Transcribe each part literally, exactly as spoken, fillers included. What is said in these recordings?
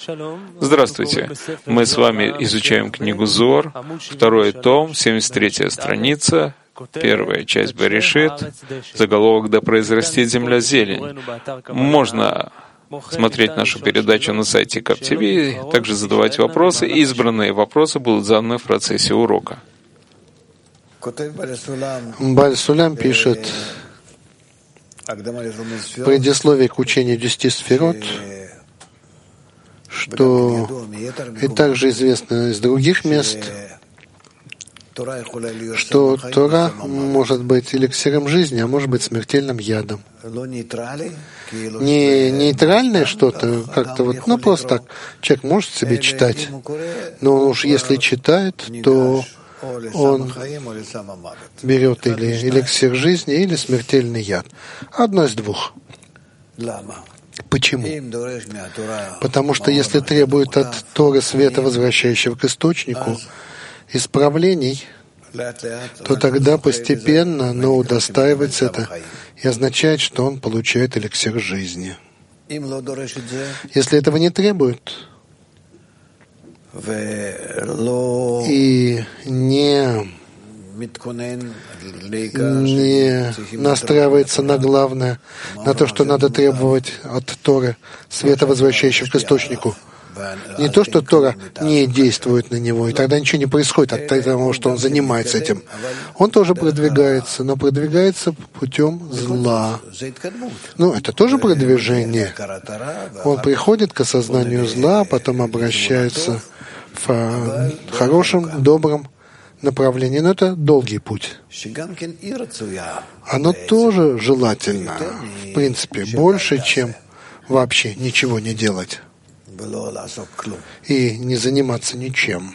Здравствуйте. Мы с вами изучаем книгу Зоар, второй том, семьдесят третья страница, первая часть Берешит, заголовок «Да произрастет земля зелень». Можно смотреть нашу передачу на сайте Кап ти ви, также задавать вопросы. Избранные вопросы будут заданы в процессе урока. Бааль Сулям пишет в предисловии к учению десяти сферот, что и также известно из других мест, что Тора может быть эликсиром жизни, а может быть смертельным ядом. Не нейтральное что-то, как-то вот, ну просто так, человек может себе читать, но уж если читает, то он берет или эликсир жизни, или смертельный яд. Одно из двух. Почему? Потому что если требует от Торы света, возвращающего к источнику, исправлений, то тогда постепенно, но удостаивается это и означает, что он получает эликсир жизни. Если этого не требует и не, не настраивается на главное, на то, что надо требовать от Торы света, возвращающего к источнику, не то, что Тора не действует на него, и тогда ничего не происходит от того, что он занимается этим. Он тоже продвигается, но продвигается путем зла. Ну, это тоже продвижение. Он приходит к осознанию зла, а потом обращается в хорошем, добром направлении. Но это долгий путь. Оно тоже желательно, в принципе, больше, чем вообще ничего не делать и не заниматься ничем.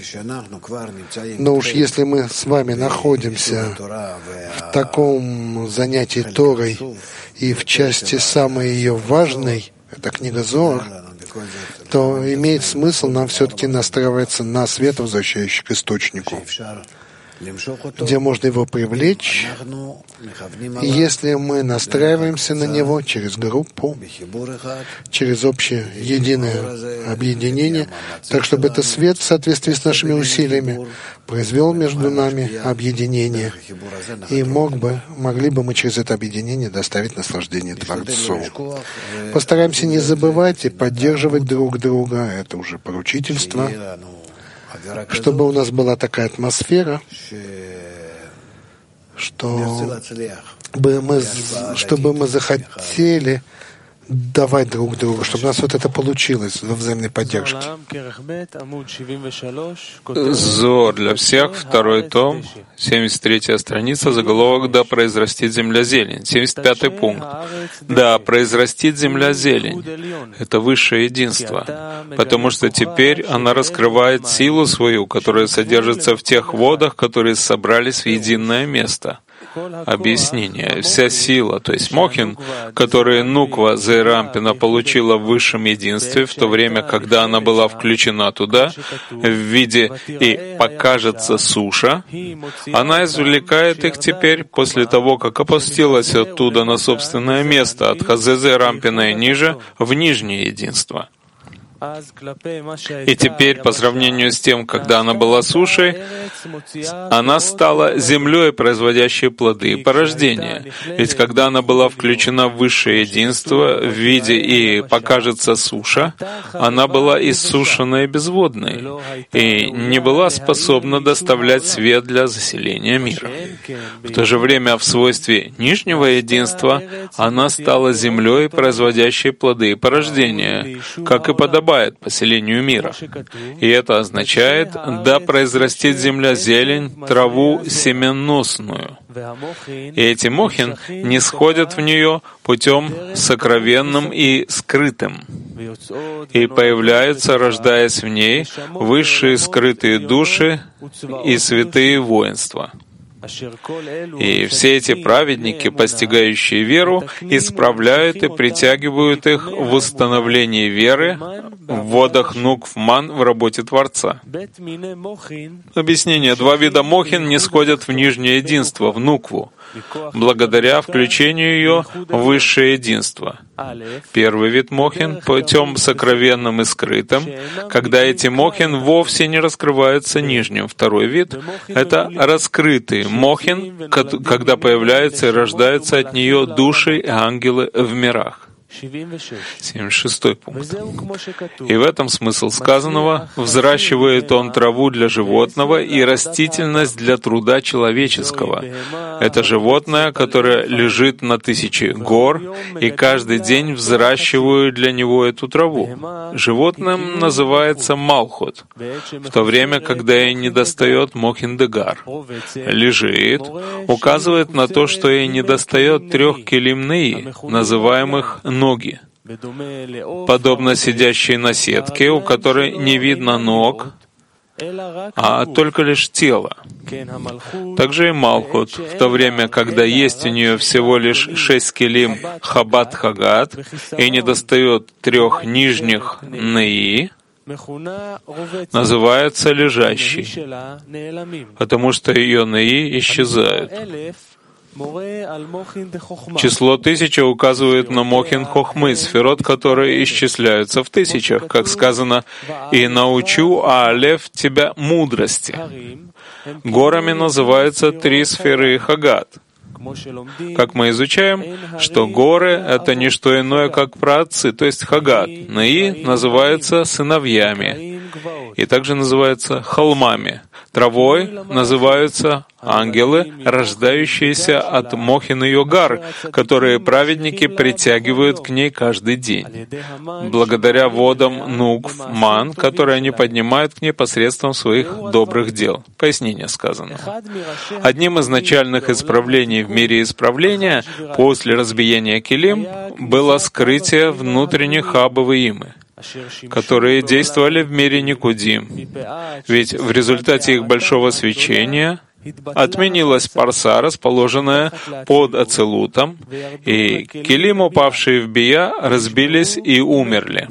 Но уж если мы с вами находимся в таком занятии Торой и в части самой ее важной, это книга Зоар, то имеет смысл нам все-таки настраиваться на свет, возвращающий к источнику, где можно его привлечь, и если мы настраиваемся на него через группу, через общее единое объединение, так чтобы этот свет в соответствии с нашими усилиями произвел между нами объединение, и мог бы, могли бы мы через это объединение доставить наслаждение Творцу. Постараемся не забывать и поддерживать друг друга, это уже поручительство, чтобы у нас была такая атмосфера, что бы мы, чтобы мы захотели давать друг другу, чтобы у нас вот это получилось во взаимной поддержке. Зоар для всех, второй том, семьдесят третья страница, заголовок «Да произрастит земля зелень». семьдесят пятый пункт. «Да произрастит земля зелень». Это высшее единство, потому что теперь она раскрывает силу свою, которая содержится в тех водах, которые собрались в единое место. Объяснение. Вся сила, то есть Мохин, которую Нуква Зейрампина получила в высшем единстве, в то время, когда она была включена туда, в виде «и покажется суша», она извлекает их теперь, после того, как опустилась оттуда на собственное место, от Хазе Зейрампина и ниже, в нижнее единство. И теперь, по сравнению с тем, когда она была сушей, она стала землей, производящей плоды и порождения. Ведь когда она была включена в высшее единство в виде «и покажется суша», она была иссушенной и безводной, и не была способна доставлять свет для заселения мира. В то же время, в свойстве нижнего единства, она стала землей, производящей плоды и порождения, как и подобает поселению мира. И это означает «да произрастет земля зелень, траву семенносную». И эти мохин не сходят в нее путем сокровенным и скрытым, и появляются, рождаясь в ней, высшие скрытые души и святые воинства. И все эти праведники, постигающие веру, исправляют и притягивают их в установлении веры в водах Нукв-Ман в работе Творца. Объяснение. Два вида мохин не сходят в нижнее единство, в Нукву. благодаря включению ее в высшее единство. Первый вид мохин путем сокровенным и скрытым, когда эти мохин вовсе не раскрываются нижним. Второй вид — это раскрытый мохин, когда появляются и рождаются от нее души и ангелы в мирах. семьдесят шестой пункт. И в этом смысл сказанного: взращивает он траву для животного и растительность для труда человеческого. Это животное, которое лежит на тысяче гор, и каждый день взращивают для него эту траву. Животным называется Малхут, в то время, когда ей недостает Мохин-де-Гар. Лежит, указывает на то, что ей недостает трех келим неи, называемых ноги, подобно сидящей на сетке, у которой не видно ног, а только лишь тело. Также и Малхут, в то время, когда есть у нее всего лишь шесть келим Хабад-Хагат и недостает трех нижних неи, называется лежащей, потому что ее неи исчезают. Число тысяча указывает на Мохин Хохмы, сферот, которые исчисляются в тысячах, как сказано: «И научу Алеф тебя мудрости». Горами называются три сферы Хагат. Как мы изучаем, что горы — это не что иное, как праотцы, то есть Хагат. Неи называются сыновьями и также называются холмами. Травой называются ангелы, рождающиеся от Мохин и Йогар, которые праведники притягивают к ней каждый день, благодаря водам Нукв, Ман, которые они поднимают к ней посредством своих добрых дел. Пояснение сказано. Одним из начальных исправлений в мире исправления после разбиения Келим было скрытие внутренних Абы и Имы, которые действовали в мире Никудим. Ведь в результате их большого свечения отменилась парса, расположенная под Ацелутом, и келим, упавшие в Бия, разбились и умерли.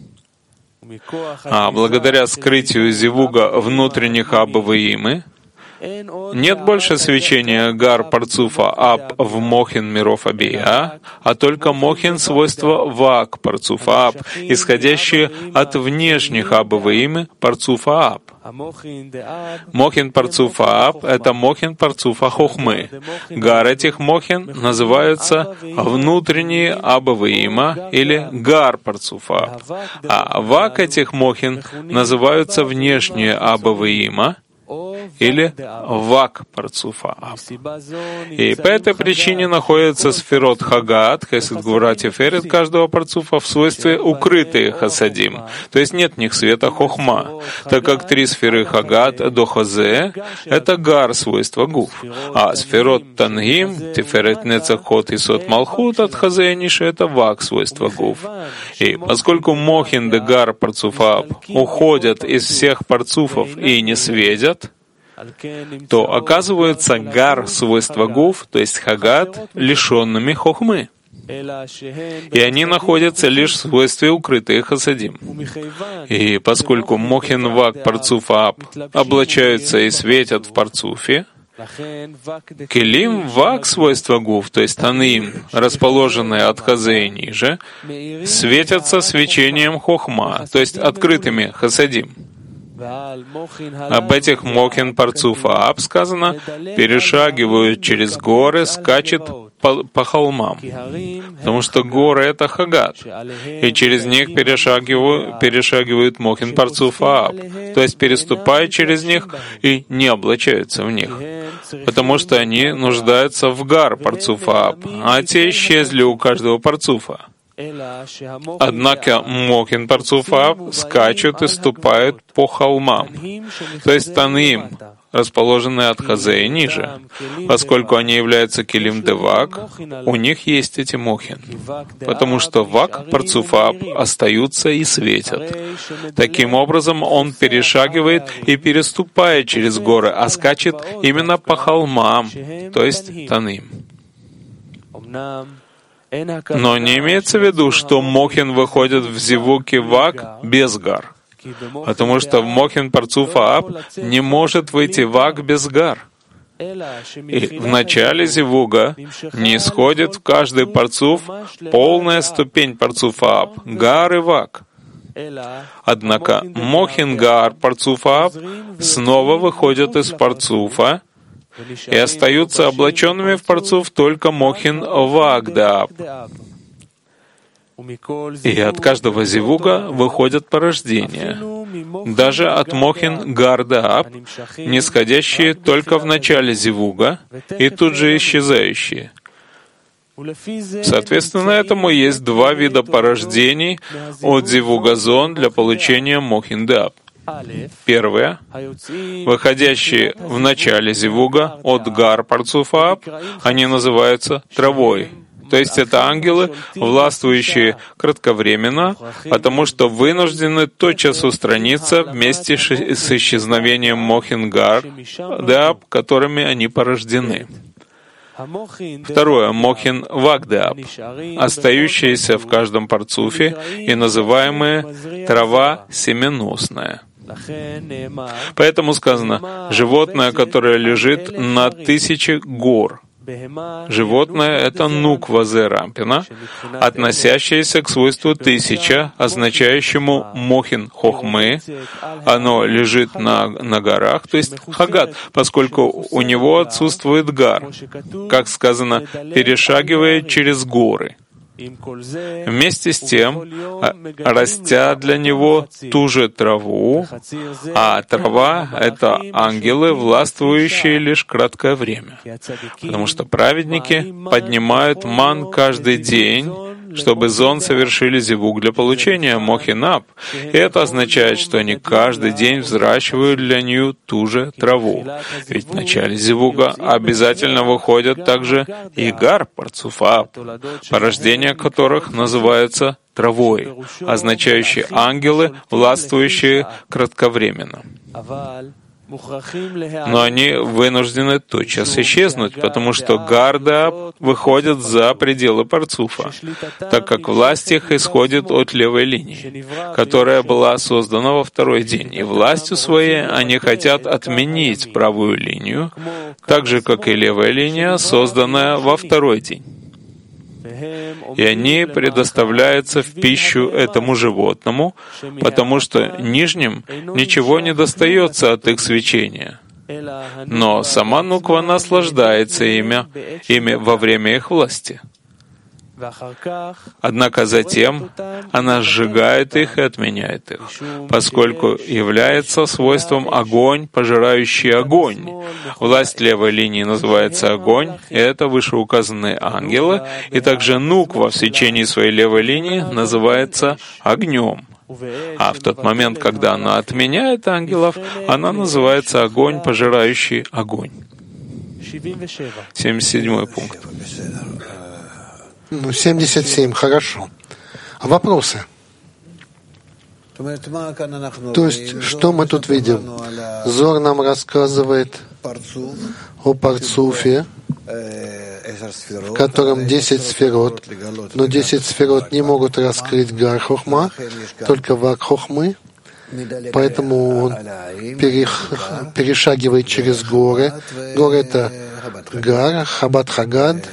А благодаря скрытию зивуга внутренних Абы и Имы нет больше свечения Гар Парцуфа Аб в Мохин миров Абия, а только Мохин свойства Вак Парцуфа Аб, исходящие от внешних Абы и Имы Парцуфа Аб. Мохин Парцуфа Аб — это Мохин Парцуфа Хохмы. Гар этих Мохин называются внутренние Абы и Има или Гар Парцуфа Аб, а Вак этих Мохин называются внешние Абы и Има или Вак Парцуфа Аб. И по этой причине находится сферот Хагат, Хесед Гвура Тиферет каждого Парцуфа в свойстве укрытые Хасадим, то есть нет в них света Хохма, так как три сферы Хагат до Хозе — это Гар, свойство Гуф, а сферот Тангим, Тиферет Нецахот и Сот Малхут от Хозе и Ниши — это Вак, свойство Гуф. И поскольку Мохин де Гар Парцуфа Аб уходят из всех Парцуфов и не светят, то оказывается Гар, свойство Гуф, то есть Хагат, лишенными Хохмы. И они находятся лишь в свойстве укрытые Хасадим. И поскольку Мохин Вак Парцуфа Аб облачаются и светят в Парцуфе, Келим Вак, свойство Гуф, то есть Танаим, расположенные от Хазе и ниже, светятся свечением Хохма, то есть открытыми Хасадим. Об этих Мохин Парцуфа Аб сказано: перешагивают через горы, скачет по, по холмам, потому что горы — это Хагат, и через них перешагивают, перешагивают Мохин Парцуфа Аб, то есть переступают через них и не облачаются в них, потому что они нуждаются в Гар Парцуфа Аб, а те исчезли у каждого Парцуфа. Однако Мохин Парцуфа Аб скачут и ступают по холмам, то есть Танаим, расположенные от Хазе и ниже. Поскольку они являются Келим де Вак, у них есть эти Мохин, потому что Вак Парцуфа Аб остаются и светят. Таким образом, он перешагивает и переступает через горы, а скачет именно по холмам, то есть Танаим. Но не имеется в виду, что Мохин выходит в зивуки Вак без Гар, потому что в Мохин Парцуфа Аб не может выйти Вак без Гар. И в начале зивуга не исходит в каждый парцуф полная ступень парцуфа Аб, гар и вак. Однако мохин гар парцуфа Аб снова выходят из парцуфа и остаются облаченными в парцуф только мохин вак да Аб. И от каждого зивуга выходят порождения, даже от мохин гар да Аб, нисходящие только в начале зивуга и тут же исчезающие. Соответственно, этому есть два вида порождений от зивуга зон для получения мохин да Аб. Первое, выходящие в начале зивуга от гар парцуфа Аб, они называются травой. То есть это ангелы, властвующие кратковременно, потому что вынуждены тотчас устраниться вместе с исчезновением мохин гар да Аб, которыми они порождены. Второе, мохин вак да Аб, остающиеся в каждом парцуфе и называемые трава семеносная. Поэтому сказано, животное, которое лежит на тысяче гор. Животное — это нуква зе рампина, относящееся к свойству тысяча, означающему мохин хохмы. Оно лежит на, на горах, то есть хагат, поскольку у него отсутствует гар, как сказано, перешагивает через горы. Вместе с тем, растя для него ту же траву, а трава — это ангелы, властвующие лишь краткое время, потому что праведники поднимают ман каждый день, чтобы зон совершили зивуг для получения мохин Аб, и это означает, что они каждый день взращивают для нее ту же траву. Ведь в начале зивуга обязательно выходят также и гар парцуфа Аб, порождение которых называется травой, означающие ангелы, властвующие кратковременно. Но они вынуждены тотчас исчезнуть, потому что гар да Аб выходят за пределы парцуфа, так как власть их исходит от левой линии, которая была создана во второй день, и властью своей они хотят отменить правую линию, так же, как и левая линия, созданная во второй день. И они предоставляются в пищу этому животному, потому что нижним ничего не достается от их свечения. Но сама нуква наслаждается ими, ими во время их власти. Однако затем она сжигает их и отменяет их, поскольку является свойством огонь, пожирающий огонь. Власть левой линии называется огонь, и это вышеуказанные ангелы, и также нуква в сечении своей левой линии называется огнем. А в тот момент, когда она отменяет ангелов, она называется огонь, пожирающий огонь. семьдесят седьмой пункт. Ну, семьдесят семь, хорошо. А вопросы? То есть, что мы тут видим? Зор нам рассказывает о парцуфе, в котором десять сферот, но десять сферот не могут раскрыть гар хохма, только вак хохмы, поэтому он перешагивает через горы. Горы — это гар, хабат хагад,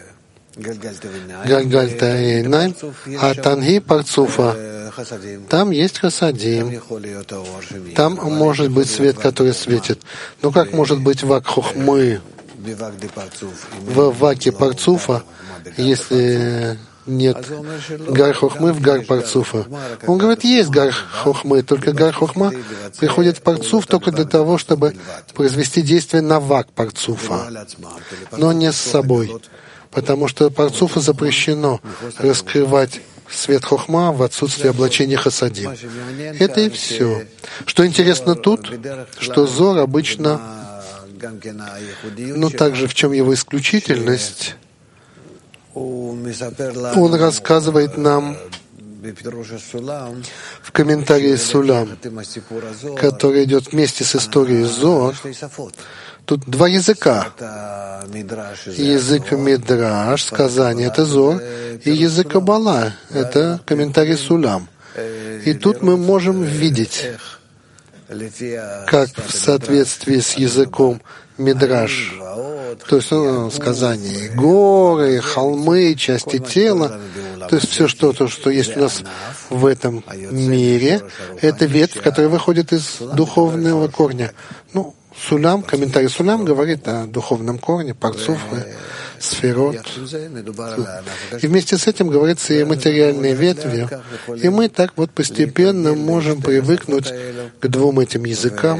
Гальгальта и Эйнайм, а Танги парцуфа, там есть хасадим. Там может быть свет, который светит. Но как может быть вак хохмы в ваке парцуфа, если нет гар хохмы в гар парцуфа? Он говорит, есть гар хохмы, только гар хохма приходит в парцуф только для того, чтобы произвести действие на вак парцуфа, но не с собой. Потому что парцуфу запрещено раскрывать свет хохма в отсутствии облачения хасадим. Это и все. Что интересно тут, что Зор обычно, ну также в чем его исключительность, он рассказывает нам в комментарии Сулам, который идет вместе с историей Зор. Тут два языка. Язык Мидраш, сказание — это Зор, и язык Каббала — это комментарий Сулам. И тут мы можем видеть, как в соответствии с языком Мидраш, то есть ну, сказания горы, холмы, части тела, то есть все что-то, что есть у нас в этом мире, это ветвь, которая выходит из духовного корня. Ну, Сулям, комментарий Сулям говорит о духовном корне, парцуфы, сферот. И вместе с этим говорится и о материальной ветви. И мы так вот постепенно можем привыкнуть к двум этим языкам,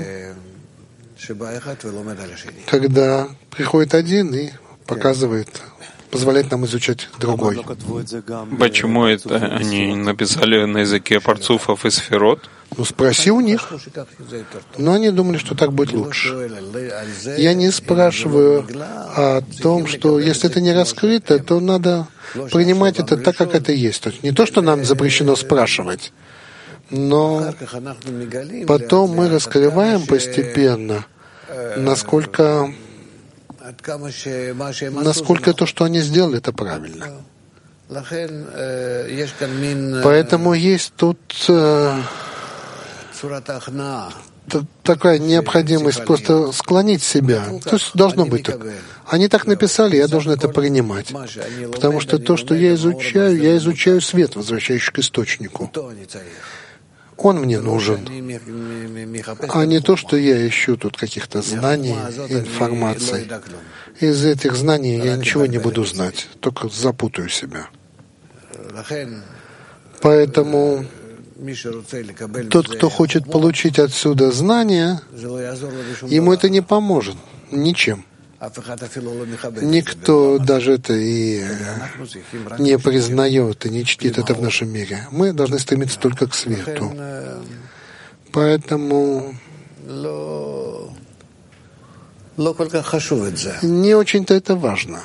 когда приходит один и показывает, позволяет нам изучать другой. Почему это они написали на языке парцуфов и сферот? Ну, спроси у них. Но они думали, что так будет лучше. Я не спрашиваю о том, что если это не раскрыто, то надо принимать это так, как это есть. То есть не то, что нам запрещено спрашивать, но потом мы раскрываем постепенно, насколько, насколько то, что они сделали, это правильно. Поэтому есть тут э, такая необходимость просто склонить себя. То есть должно быть так. Они так написали, я должен это принимать. Потому что то, что я изучаю, я изучаю свет, возвращающий к источнику. Он мне нужен, а не то, что я ищу тут каких-то знаний, информации. Из этих знаний я ничего не буду знать, только запутаю себя. Поэтому тот, кто хочет получить отсюда знания, ему это не поможет ничем. Никто даже это и не признает и не чтит это в нашем мире. Мы должны стремиться только к свету. Поэтому не очень-то это важно.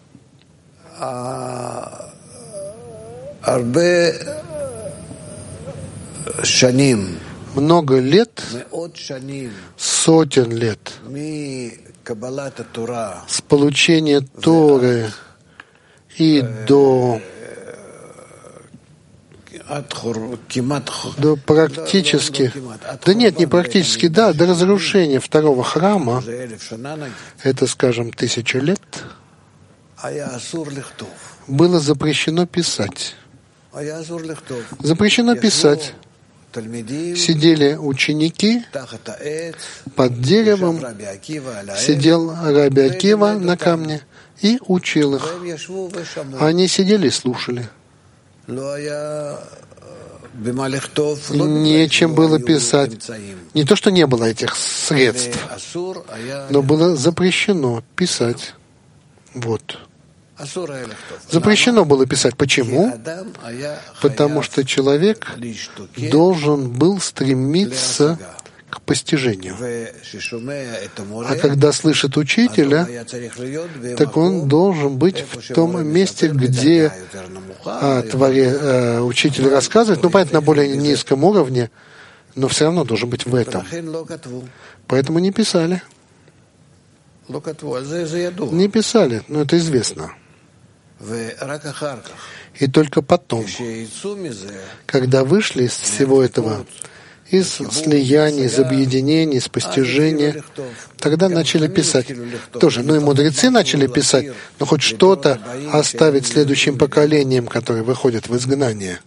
Много лет, сотен лет с получения Торы и до, до практически, да нет, не практически, да, до разрушения второго храма, это, скажем, тысяча лет, было запрещено писать. Запрещено писать. Сидели ученики под деревом, сидел Раби Акива на камне и учил их. Они сидели и слушали. Нечем было писать. Не то, что не было этих средств, но было запрещено писать. Вот. Запрещено было писать. Почему? Потому что человек должен был стремиться к постижению. А когда слышит учителя, так он должен быть в том месте, где а, творе, а, учитель рассказывает, ну, понятно, на более низком уровне, но все равно должен быть в этом. Поэтому не писали. Не писали, но это известно. И только потом, когда вышли из всего этого, из слияний, из объединений, из постижения, тогда начали писать. Тоже, ну и мудрецы начали писать, но хоть что-то оставить следующим поколениям, которые выходят в изгнание.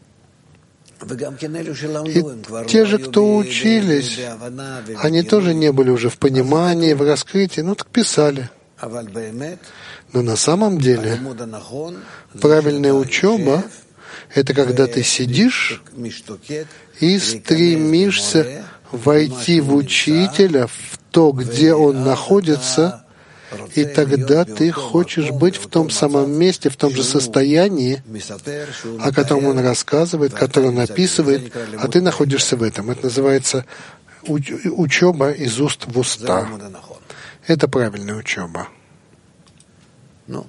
И те же, кто учились, они тоже не были уже в понимании, в раскрытии, ну так писали. Но на самом деле правильная учеба — это когда ты сидишь и стремишься войти в учителя, в то, где он находится, и тогда ты хочешь быть в том самом месте, в том же состоянии, о котором он рассказывает, которое он описывает, а ты находишься в этом. Это называется учеба из уст в уста. Это правильная учеба. Ну,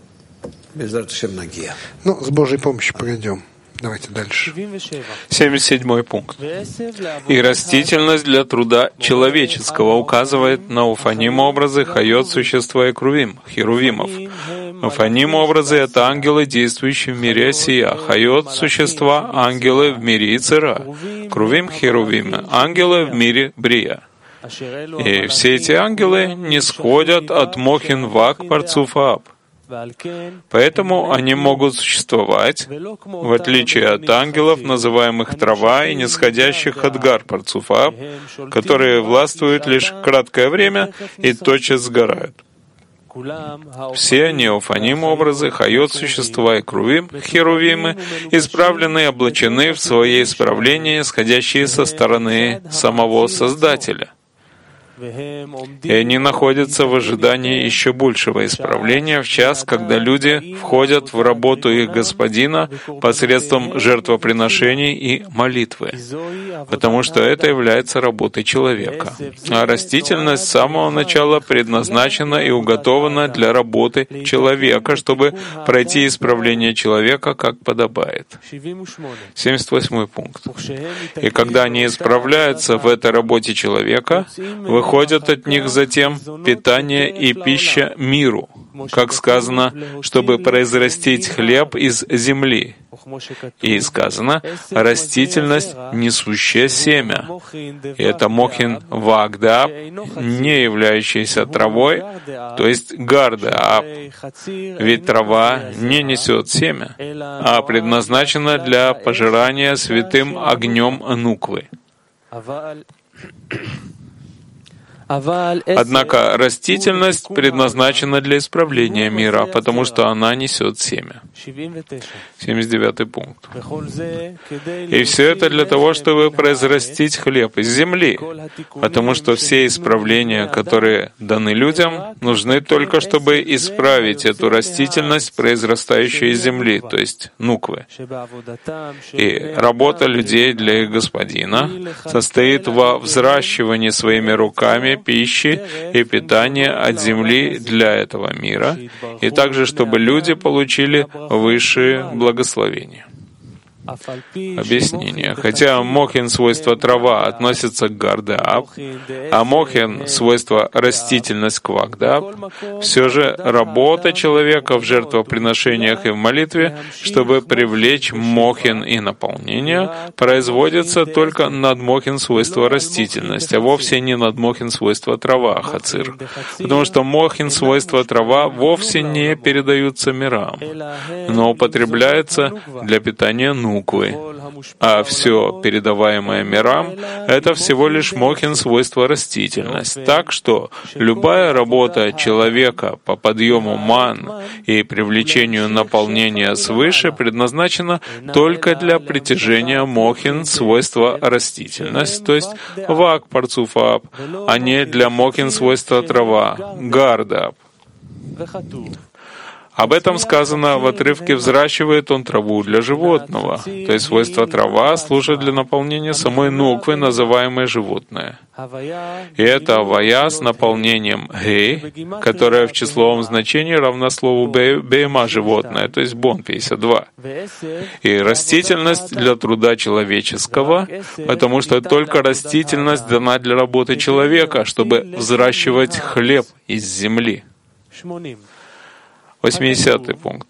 с Божьей помощью пройдем. Давайте дальше. семьдесят седьмой пункт. И растительность для труда человеческого указывает на уфаним-образы хайот, существа и крувим, херувимов. Уфаним-образы — это ангелы, действующие в мире Осия. Хайот — существа, ангелы в мире Ицера. Крувим — херувимы, ангелы в мире Брия. И все эти ангелы не сходят от Мохин Вак Парцуфа Аб. Поэтому они могут существовать, в отличие от ангелов, называемых трава и нисходящих от гар Парцуфа Аб, которые властвуют лишь краткое время и тотчас сгорают. Все неофаним образы, хайот, существа и крувим, херувимы, исправлены и облачены в свои исправления, исходящие со стороны самого Создателя. И они находятся в ожидании еще большего исправления в час, когда люди входят в работу их Господина посредством жертвоприношений и молитвы, потому что это является работой человека. А растительность с самого начала предназначена и уготована для работы человека, чтобы пройти исправление человека, как подобает. семьдесят восьмой пункт. И когда они исправляются в этой работе человека, выходят Выходят от них затем питание и пища миру, как сказано, чтобы произрастить хлеб из земли. И сказано, растительность, несущая семя. И это Мохин Вагдаб, не являющийся травой, то есть Гардаб. Ведь трава не несет семя, а предназначена для пожирания святым огнем нуквы. Однако растительность предназначена для исправления мира, потому что она несет семя. семьдесят девятый пункт. И все это для того, чтобы произрастить хлеб из земли, потому что все исправления, которые даны людям, нужны только, чтобы исправить эту растительность, произрастающую из земли, то есть нуквы. И работа людей для их Господина состоит во взращивании своими руками пищи и питания от земли для этого мира, и также, чтобы люди получили высшие благословения. Объяснение. Хотя Мохин свойство трава относится к Гардаб, а Мохин свойство растительность к Вагдаб, все же работа человека в жертвоприношениях и в молитве, чтобы привлечь Мохин и наполнение, производится только над Мохин свойство растительность, а вовсе не над Мохин свойство трава, Хацир. Потому что Мохин свойство трава вовсе не передаются мирам, но употребляется для питания нуквы. А все передаваемое мирам — это всего лишь Мохин свойство растительность. Так что любая работа человека по подъему ман и привлечению наполнения свыше предназначена только для притяжения Мохин свойства растительность, то есть Вак Парцуфаб, а не для Мохин свойства трава, Гардаб. Об этом сказано в отрывке «Взращивает он траву для животного», то есть свойство трава служит для наполнения самой нуквы, называемой животное. И это авая с наполнением гей, которое в числовом значении равно слову бейма животное, то есть бон пятьдесят два. И растительность для труда человеческого, потому что только растительность дана для работы человека, чтобы взращивать хлеб из земли. восьмидесятый пункт.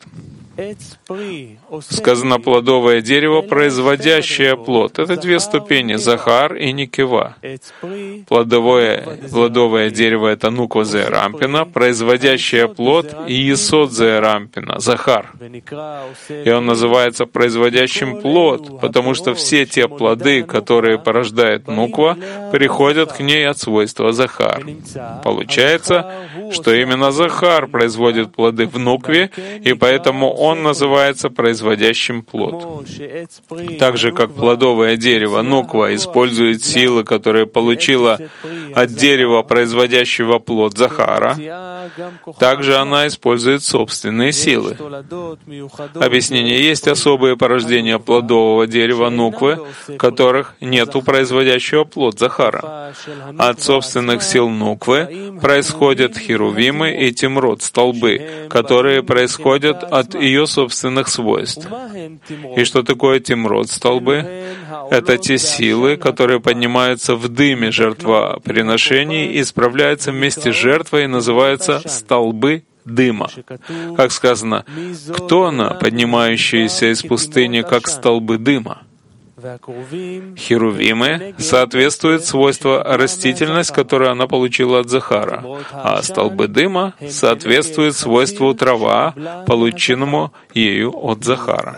Сказано плодовое дерево, производящее плод. Это две ступени, Захар и Никева. Плодовое, плодовое дерево — это нуква Зерампина, производящее плод, и Есод Зерампина, Захар. И он называется производящим плод, потому что все те плоды, которые порождает нуква, приходят к ней от свойства Захар. Получается, что именно Захар производит плоды в нукве, и поэтому он называется производящим плод. Так же, как плодовое дерево нуква использует силы, которые получила от дерева, производящего плод Захара, также она использует собственные силы. Объяснение. Есть особые порождения плодового дерева нуквы, которых нет у производящего плод Захара. От собственных сил нуквы происходят херувимы и тимрот, столбы, которые происходят от ее собственных свойств. И что такое тимрот, столбы? Это те силы, которые поднимаются в дыме жертвоприношений и справляются вместе с жертвой и называются столбы дыма. Как сказано, кто она, поднимающаяся из пустыни, как столбы дыма? Херувимы соответствуют свойству растительность, которую она получила от Захара, а столбы дыма соответствуют свойству трава, полученному ею от Захара.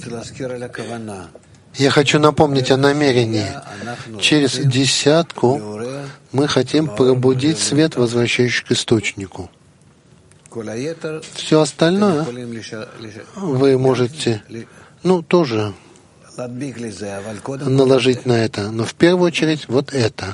Я хочу напомнить о намерении. Через десятку мы хотим пробудить свет, возвращающий к источнику. Все остальное вы можете, ну, тоже наложить на это. Но в первую очередь вот это.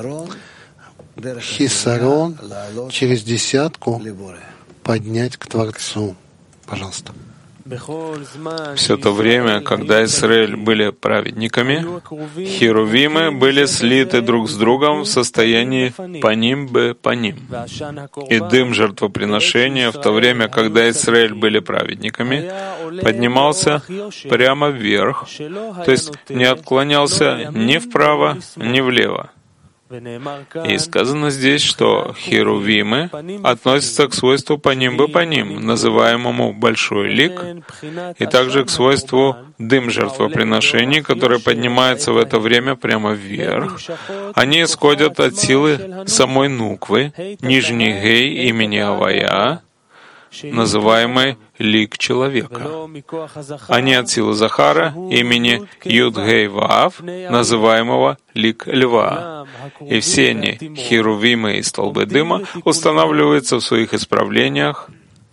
Хисарон через десятку поднять к Творцу. Пожалуйста. Все то время, когда Израиль были праведниками, херувимы были слиты друг с другом в состоянии паним бе паним. И дым жертвоприношения в то время, когда Израиль были праведниками, поднимался прямо вверх, то есть не отклонялся ни вправо, ни влево. И сказано здесь, что херувимы относятся к свойству паним бы паним, называемому большой лик, и также к свойству дым жертвоприношений, который поднимается в это время прямо вверх. Они исходят от силы самой нуквы, нижней гей имени Авая, называемой лик человека, а не от силы Захара имени Юд-Гей-Ваав, называемого лик льва. И все они, херувимы и столбы дыма, устанавливаются в своих исправлениях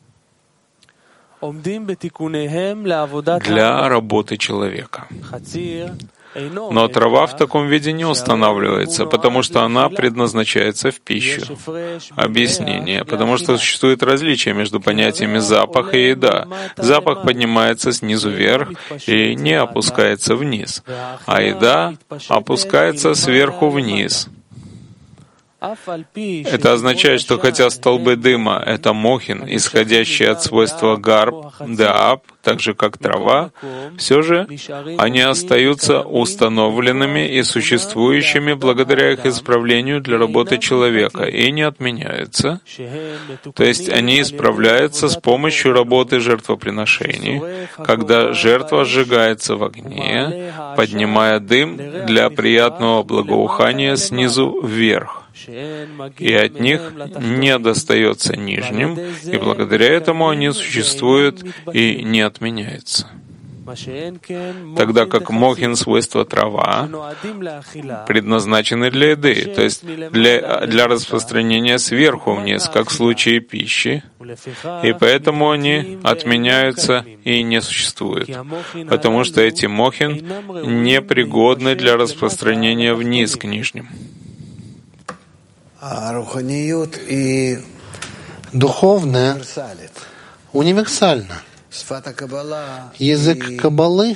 для работы человека. Но трава в таком виде не устанавливается, потому что она предназначается в пищу. Объяснение. Потому что существует различие между понятиями запах и еда. Запах поднимается снизу вверх и не опускается вниз, а еда опускается сверху вниз. Это означает, что хотя столбы дыма — это мохин, исходящий от свойства гарб, дааб, так же как трава, все же они остаются установленными и существующими благодаря их исправлению для работы человека и не отменяются. То есть они исправляются с помощью работы жертвоприношений, когда жертва сжигается в огне, поднимая дым для приятного благоухания снизу вверх. И от них не достается нижним, и благодаря этому они существуют и не отменяются. Тогда как мохин, свойства трава, предназначены для еды, то есть для, для распространения сверху вниз, как в случае пищи, и поэтому они отменяются и не существуют, потому что эти мохин непригодны для распространения вниз к нижним. Духовное универсально. Язык Каббалы,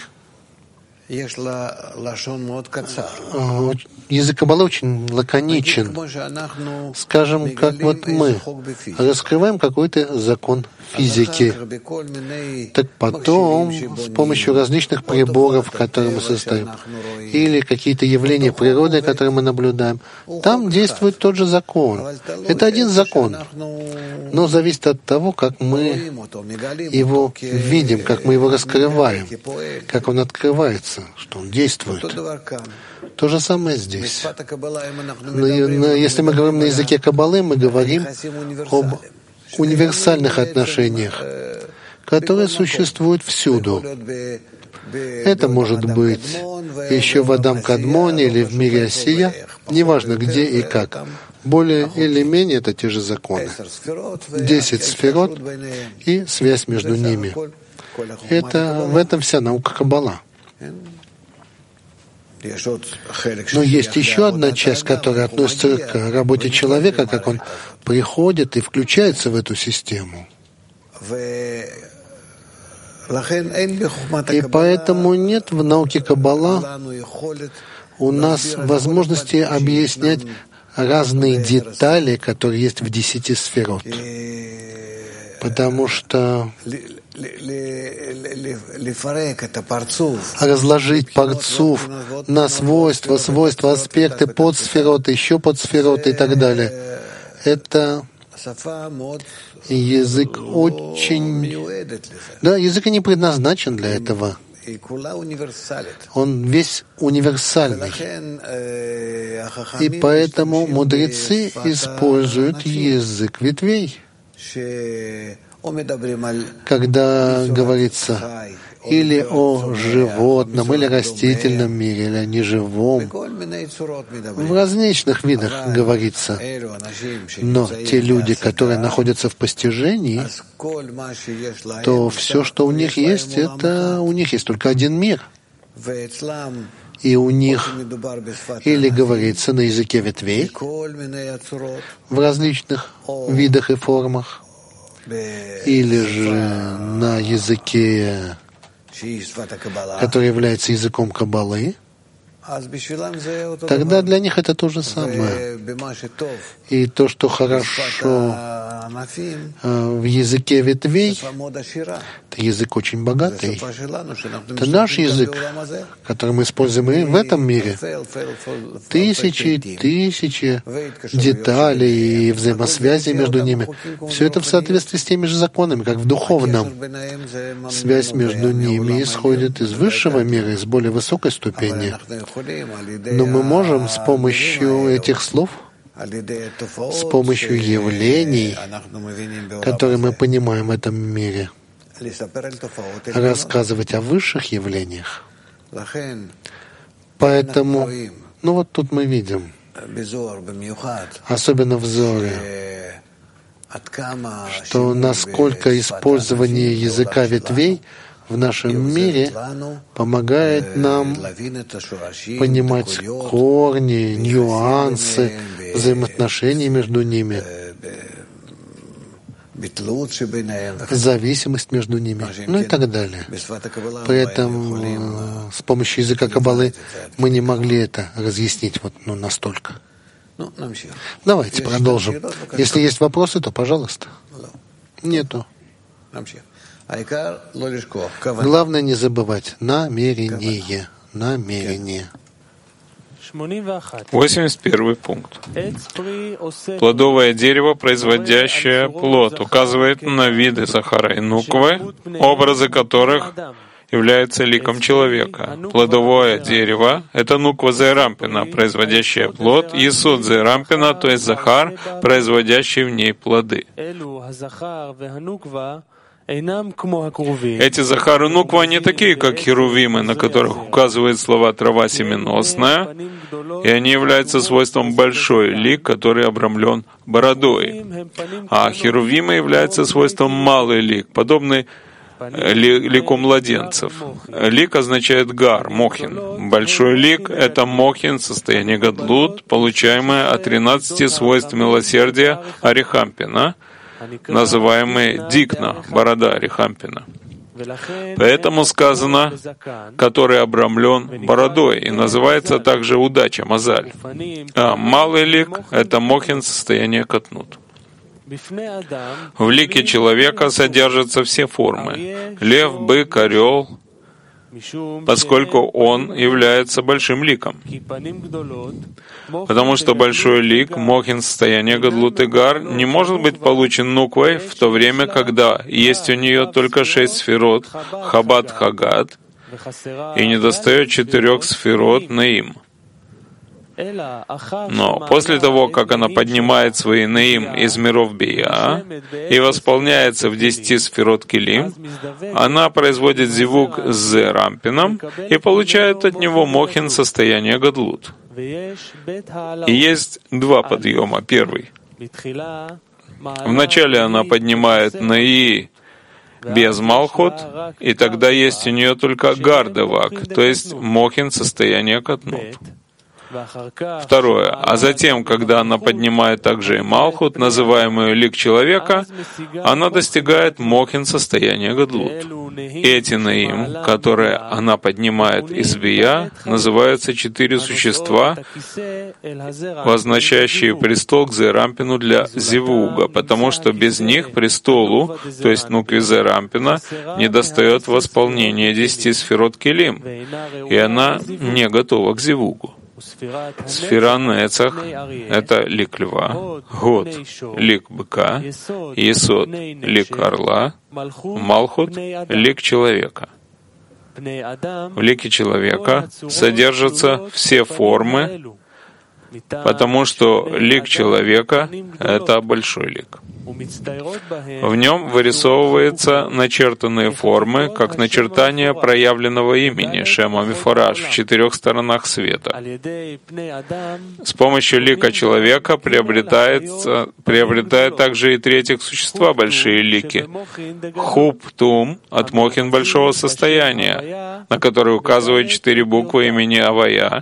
язык Каббалы очень лаконичен. Скажем, как вот мы раскрываем какой-то закон физики, так потом с помощью различных приборов, которые мы создаем, или какие-то явления природы, которые мы наблюдаем, там действует тот же закон. Это один закон, но зависит от того, как мы его видим, как мы его раскрываем, как он открывается, что он действует. То же самое здесь. Но если мы говорим на языке Каббалы, мы говорим об универсальных отношениях, которые существуют всюду. Это может быть еще в Адам Кадмоне или в мире Осия, неважно где и как. Более или менее это те же законы. Десять сферот и связь между ними. Это, в этом вся наука Каббала. Но есть еще одна часть, которая относится к работе человека, как он приходит и включается в эту систему. И поэтому нет в науке Каббала у нас возможности объяснять разные детали, которые есть в десяти сферот. Потому что разложить парцуф на свойства, свойства, аспекты, подсфероты, еще подсфероты и так далее, это язык очень... Да, язык не предназначен для этого. Он весь универсальный. И поэтому мудрецы используют язык ветвей, когда говорится или о животном, или растительном мире, или о неживом. В различных видах говорится. Но те люди, которые находятся в постижении, то все, что у них есть, это у них есть только один мир. И у них или говорится на языке ветвей в различных видах и формах, или же на языке, который является языком Каббалы, тогда для них это то же самое. И то, что хорошо в языке ветвей, это язык очень богатый. Это наш язык, который мы используем и в этом мире. Тысячи и тысячи деталей и взаимосвязи между ними. Все это в соответствии с теми же законами, как в духовном. Связь между ними исходит из высшего мира, из более высокой ступени. Но мы можем с помощью этих слов, с помощью явлений, которые мы понимаем в этом мире, рассказывать о высших явлениях. Поэтому, ну вот тут мы видим, особенно в Зоре, что насколько использование языка ветвей в нашем мире помогает нам понимать корни, нюансы, взаимоотношений между ними, зависимость между ними, ну и так далее. Поэтому с помощью языка Каббалы мы не могли это разъяснить вот, ну, настолько. Давайте продолжим. Если есть вопросы, то пожалуйста. Нету. Главное не забывать намерение. Намерение. восемьдесят первый пункт. Плодовое дерево, производящее плод, указывает на виды Захара и Нуквы, образы которых являются ликом человека. Плодовое дерево — это Нуква Зерампина, производящая плод, Есуд Зерампина, то есть Захар, производящий в ней плоды. Эти Захар и Нуква не такие, как херувимы, на которых указывает слова «трава семеносная», и они являются свойством большой лик, который обрамлен бородой. А херувимы являются свойством малый лик, подобный лику младенцев. Лик означает гар, мохин. Большой лик — это мохин, состояние гадлут, получаемое от тринадцати свойств милосердия Арихампина, называемый дикна, борода Арихампина. Поэтому сказано, который обрамлен бородой, и называется также удача, мазаль. А малый лик — это мохин, состояние катнут. В лике человека содержатся все формы — лев, бык, орел, поскольку он является большим ликом. Потому что большой лик, мохин, состояние гадлут и гар, не может быть получен нуквой в то время, когда есть у нее только шесть сферот, хабат, хагат, и недостает четырех сферот, наим. Но после того, как она поднимает свои наим из миров бия и восполняется в десяти сферот килим, она производит зивук с зерампином и получает от него мохин, состояние гадлут. И есть два подъема. Первый. Вначале она поднимает наи без малхут, и тогда есть у нее только гардевак, то есть мохин, состояние катнут. Второе. А затем, когда она поднимает также и Малхут, называемую лик человека, она достигает мохин, состояния гадлут. И эти наим, которые она поднимает из бия, называются четыре существа, возносящие престол к Зерампину для Зивуга, потому что без них престолу, то есть нукве Зерампина, не достает восполнения десяти сферот Келим, и она не готова к Зивугу. Сфера Нецах — это лик льва, Год — лик быка, Есод — лик орла, Малхут — лик человека. В лике человека содержатся все формы, потому что лик человека — это большой лик. В нем вырисовываются начертанные формы, как начертание проявленного имени Шема Мифораш в четырех сторонах света. С помощью лика человека приобретается, приобретает также и третьих существа большие лики. Хуб Тум от Мохин большого состояния, на который указывают четыре буквы имени Авая.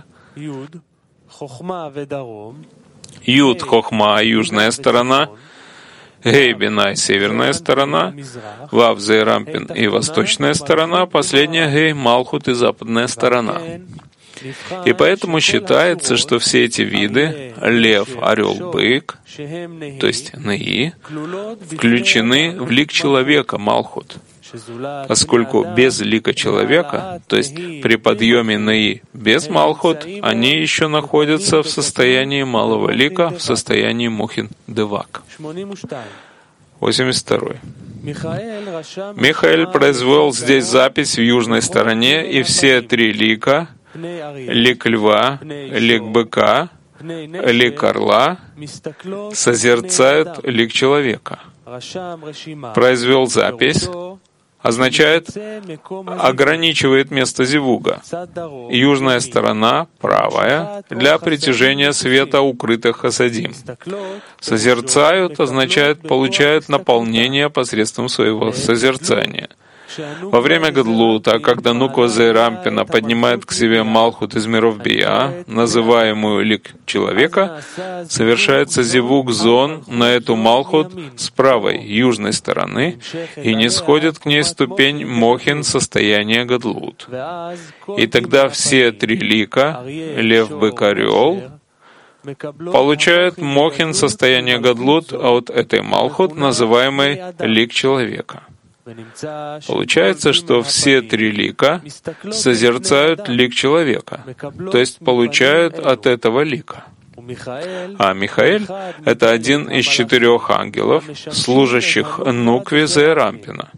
Юд Хохма — южная сторона, Гей Бинай — северная сторона, Вав Зейрампин и восточная сторона, последняя Гей Малхут и западная сторона. И поэтому считается, что все эти виды — лев, орел, бык, то есть Неи, включены в лик человека, Малхут, поскольку без лика человека, то есть при подъеме Неи без Малхут, они еще находятся в состоянии малого лика, в состоянии Мухин Девак. восемьдесят второй. Михаэль произвел здесь запись в южной стороне, и все три лика — лик льва, лик быка, лик орла — созерцают лик человека. Произвел запись означает ограничивает место зивуга. Южная сторона, правая, для притяжения света укрытых хасадим. Созерцают означает получают наполнение посредством своего созерцания. Во время Гадлута, когда Нуква Зейрампина поднимает к себе Малхут из миров Бия, называемую лик человека, совершается зивуг зон на эту Малхут с правой, южной стороны, и не сходит к ней ступень Мохин состояния Гадлут. И тогда все три лика, лев, бык, орел, получают Мохин состояние Гадлут от этой Малхут, называемой лик человека. Получается, что все три лика созерцают лик человека, то есть получают от этого лика. А Михаэль — это один из четырех ангелов, служащих Нукве Зейрампина.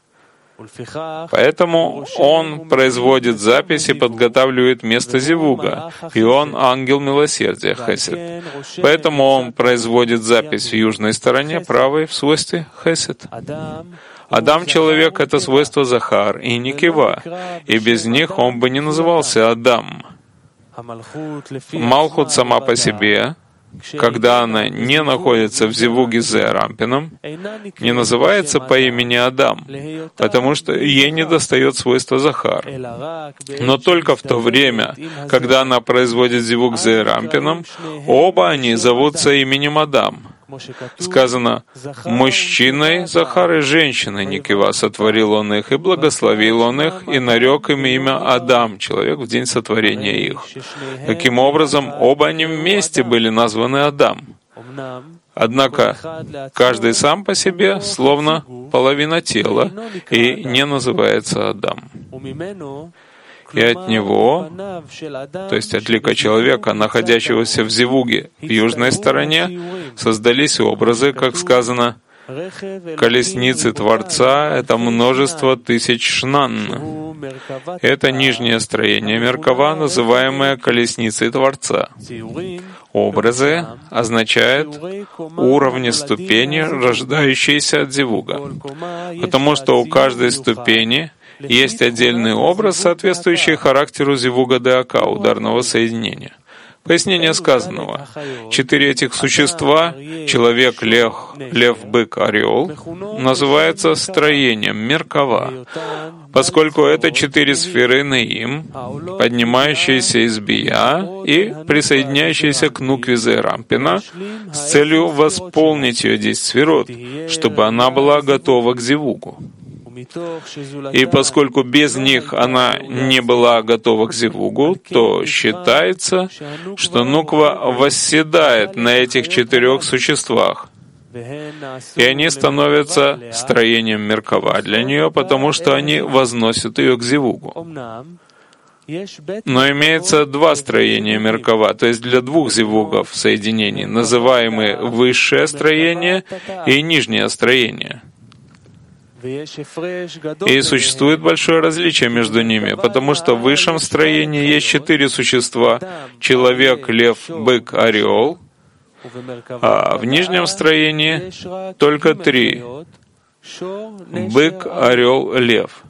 Поэтому он производит запись и подготавливает место зивуга, и он ангел милосердия, хесед. Поэтому он производит запись в южной стороне, правой, в свойстве хесед. Адам — человек — это свойство Захар и Никива, и без них он бы не назывался Адам. Малхут сама по себе, когда она не находится в зивуге с Зейрампином, не называется по имени Адам, потому что ей недостает свойства Захар. Но только в то время, когда она производит зивуг с Зейрампином, оба они зовутся именем Адам. Сказано, «Мужчиной Захар и женщиной Никива сотворил он их, и благословил он их, и нарек им имя Адам, человек в день сотворения их». Таким образом, оба они вместе были названы Адам. Однако каждый сам по себе словно половина тела и не называется Адам. И от него, то есть от лика человека, находящегося в зивуге в южной стороне, создались образы, как сказано, колесницы Творца — это множество тысяч шнан. Это нижнее строение Меркава, называемое колесницей Творца. Образы означают уровни ступени, рождающиеся от зивуга, потому что у каждой ступени есть отдельный образ, соответствующий характеру зивуга деака, ударного соединения. Пояснение сказанного. Четыре этих существа, человек, лев, лев, бык, орел, называется строением Меркава, поскольку это четыре сферы Неим, поднимающиеся из Бия и присоединяющиеся к Нукве Зейрампина с целью восполнить ее десять сферот, чтобы она была готова к зивугу. И поскольку без них она не была готова к зивугу, то считается, что Нуква восседает на этих четырех существах, и они становятся строением Меркава для нее, потому что они возносят ее к зивугу. Но имеется два строения Меркава, то есть для двух зивугов соединений, называемые высшее строение и нижнее строение. И существует большое различие между ними, потому что в высшем строении есть четыре существа — человек, лев, бык, орел, а в нижнем строении только три — бык, орел, лев.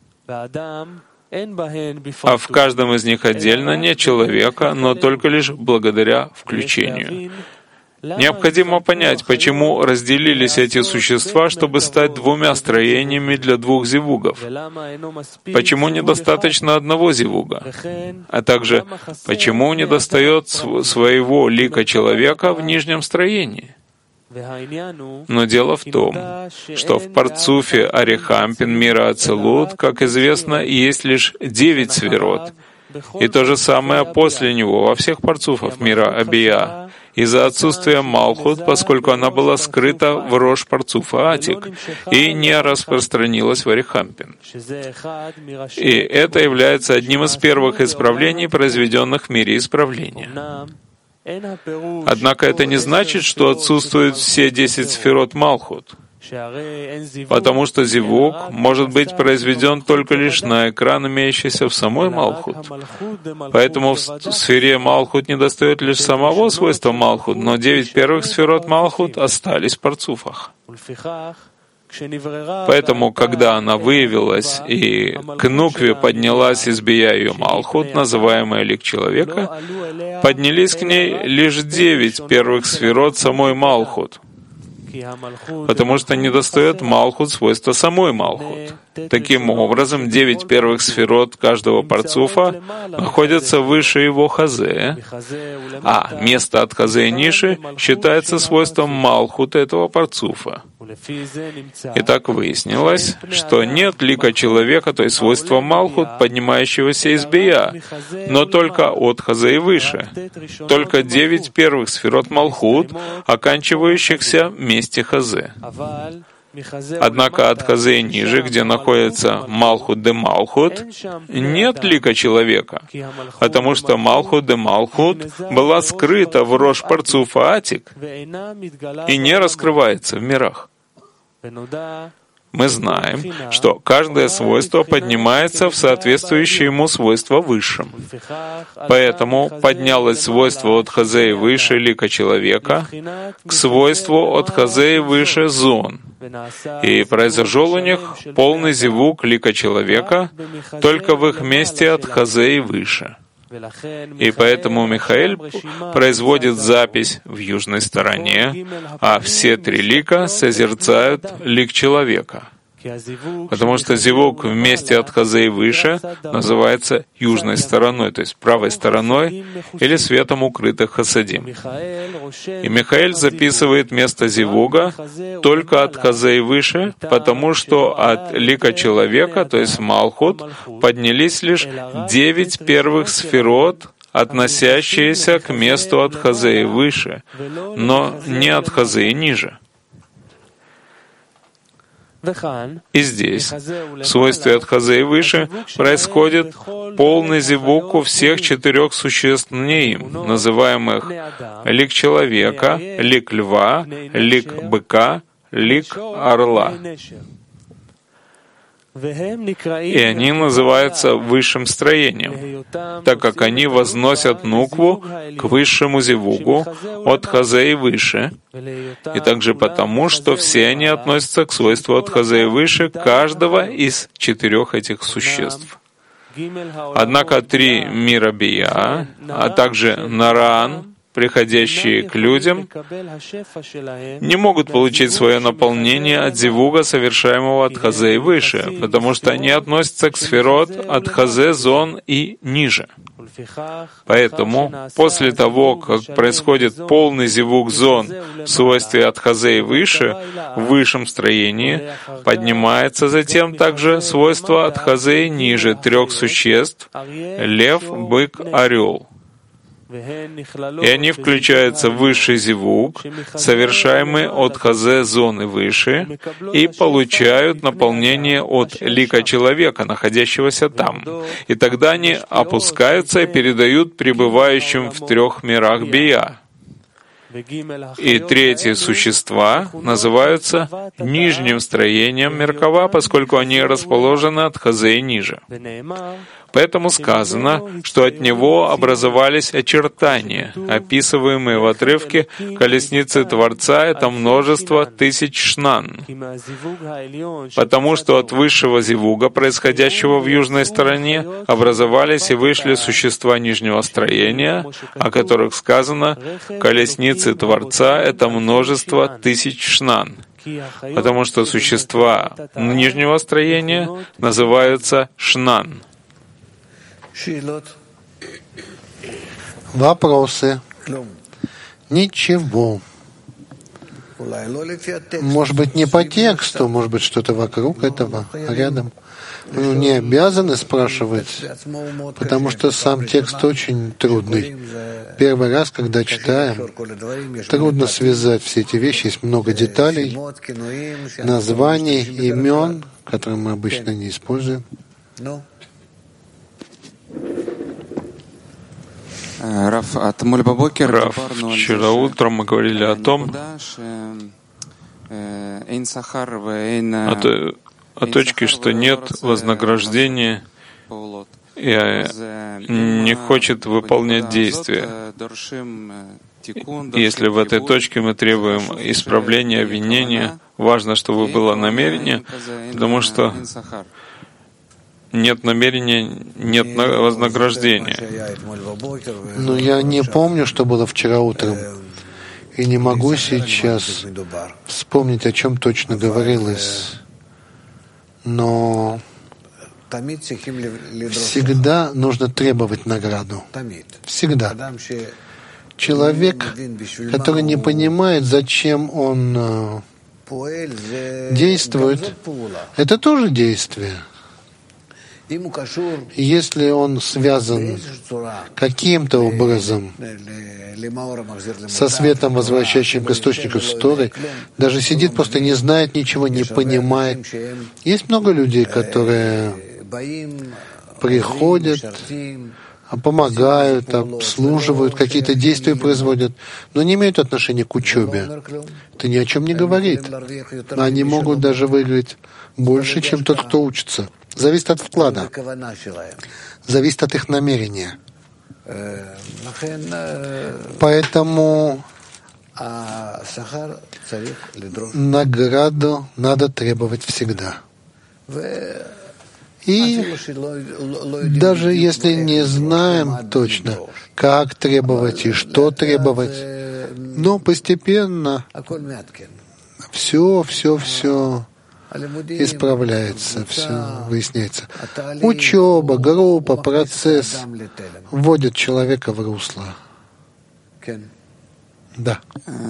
А в каждом из них отдельно нет человека, но только лишь благодаря включению. Необходимо понять, почему разделились эти существа, чтобы стать двумя строениями для двух зивугов. Почему недостаточно одного зивуга? А также, почему недостает своего лика человека в нижнем строении? Но дело в том, что в парцуфе Арихампин мира Ацилут, как известно, есть лишь девять сферот. И то же самое после него во всех парцуфах мира Абия, из-за отсутствия Малхут, поскольку она была скрыта в Рош парцуфа Атик и не распространилась в Арихампин. И это является одним из первых исправлений, произведенных в мире исправления. Однако это не значит, что отсутствуют все десять сферот Малхут, потому что зивук может быть произведен только лишь на экран, имеющийся в самой Малхут. Поэтому в сфере Малхут недостает лишь самого свойства Малхут, но девять первых сферот Малхут остались в парцуфах. Поэтому, когда она выявилась и к нукве поднялась из бия ее Малхут, называемая лик человека, поднялись к ней лишь девять первых сферот самой Малхут, потому что недостает Малхут свойства самой Малхут. Таким образом, девять первых сферот каждого парцуфа находятся выше его хазе, а место от хазе и ниши считается свойством Малхут этого парцуфа. И так выяснилось, что нет лика человека, то есть свойства Малхут, поднимающегося из бия, но только от хазе и выше. Только девять первых сферот Малхут, оканчивающихся в месте хазе. Однако от хазе и ниже, где находится Малхут де Малхут, нет лика человека, потому что Малхут де Малхут была скрыта в Рош парцуфа Атик и не раскрывается в мирах. Мы знаем, что каждое свойство поднимается в соответствующее ему свойство высшем. Поэтому поднялось свойство от хазе и выше лика человека к свойству от хазе и выше зон. И произошел у них полный зивук лика человека только в их месте от хазе и выше. И поэтому Михаэль производит запись в южной стороне, а все три лика созерцают лик человека. Потому что зивук в месте от хазе и выше называется южной стороной, то есть правой стороной или светом укрытых хасадим. И Михаэль записывает место зивуга только от хазе и выше, потому что от лика человека, то есть Малхут, поднялись лишь девять первых сферот, относящиеся к месту от хазе и выше, но не от хазе и ниже. И здесь, в свойстве от хазе и выше, происходит полный зивук у всех четырех существ неим, называемых лик человека, лик льва, лик быка, лик орла. И они называются высшим строением, так как они возносят нукву к высшему зивугу от хазе и выше, и также потому, что все они относятся к свойству от хазе и выше каждого из четырех этих существ. Однако три мира бия, а также наран, приходящие к людям, не могут получить свое наполнение от зивуга, совершаемого от хазе и выше, потому что они относятся к сферот от хазе, зон и ниже. Поэтому, после того, как происходит полный зивуг зон в свойстве от хазе и выше, в высшем строении, поднимается затем также свойство от хазе и ниже трех существ — лев, бык, орел. И они включаются в высший зивуг, совершаемый от хазе зоны выше, и получают наполнение от лика человека, находящегося там. И тогда они опускаются и передают пребывающим в трех мирах бия. И третьи существа называются нижним строением Меркава, поскольку они расположены от Хазей ниже. Поэтому сказано, что от него образовались очертания, описываемые в отрывке «Колесницы Творца» — это множество тысяч шнан. Потому что от высшего зивуга, происходящего в южной стороне, образовались и вышли существа нижнего строения, о которых сказано «Колесницы Творца» — это множество тысяч шнан. Потому что существа нижнего строения называются шнан. Вопросы? Ничего. Может быть, не по тексту, может быть, что-то вокруг этого, рядом. Мы не обязаны спрашивать, потому что сам текст очень трудный. Первый раз, когда читаем, трудно связать все эти вещи. Есть много деталей, названий, имен, которые мы обычно не используем. Раф, вчера утром мы говорили о том, о, той, о точке, что нет вознаграждения и не хочет выполнять действия. Если в этой точке мы требуем исправления, обвинения, важно, чтобы было намерение, потому что нет намерения, нет вознаграждения. Но я не помню, что было вчера утром, и не могу сейчас вспомнить, о чем точно говорилось. Но всегда нужно требовать награду. Всегда. Человек, который не понимает, зачем он действует, это тоже действие. Если он связан каким-то образом со светом, возвращающим к источнику Торы, даже сидит, просто не знает ничего, не понимает. Есть много людей, которые приходят, помогают, обслуживают, какие-то действия производят, но не имеют отношения к учебе. Это ни о чем не говорит. Они могут даже выиграть больше, чем тот, кто учится. Зависит от вклада, зависит от их намерения. Поэтому награду надо требовать всегда. И даже если не знаем точно, как требовать и что требовать, но постепенно все, все, все исправляется, все выясняется. Учеба, группа, процесс вводят человека в русло. Да.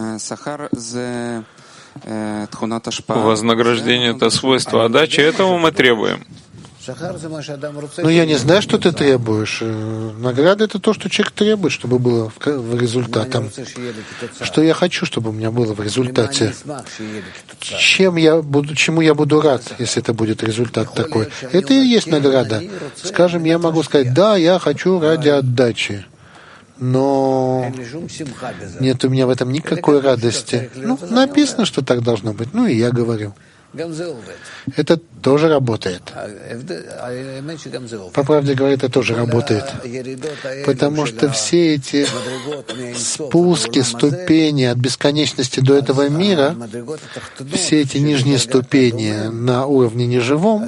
Вознаграждение — это свойство отдачи, этого мы требуем. Но я не знаю, что ты требуешь. Награда — это то, что человек требует, чтобы было в результате. Что я хочу, чтобы у меня было в результате. Чем я буду, чему я буду рад, если это будет результат такой. Это и есть награда. Скажем, я могу сказать, да, я хочу ради отдачи. Но нет у меня в этом никакой радости. Ну, написано, что так должно быть. Ну, и я говорю. Это тоже работает. По правде говоря, это тоже работает. Потому что все эти спуски, ступени от бесконечности до этого мира, все эти нижние ступени на уровне неживом,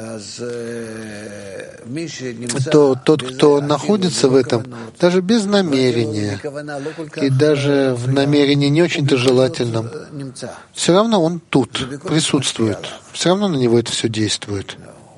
то тот, кто находится в этом, даже без намерения, и даже в намерении не очень-то желательном, все равно он тут, присутствует. Все равно на него это все действует.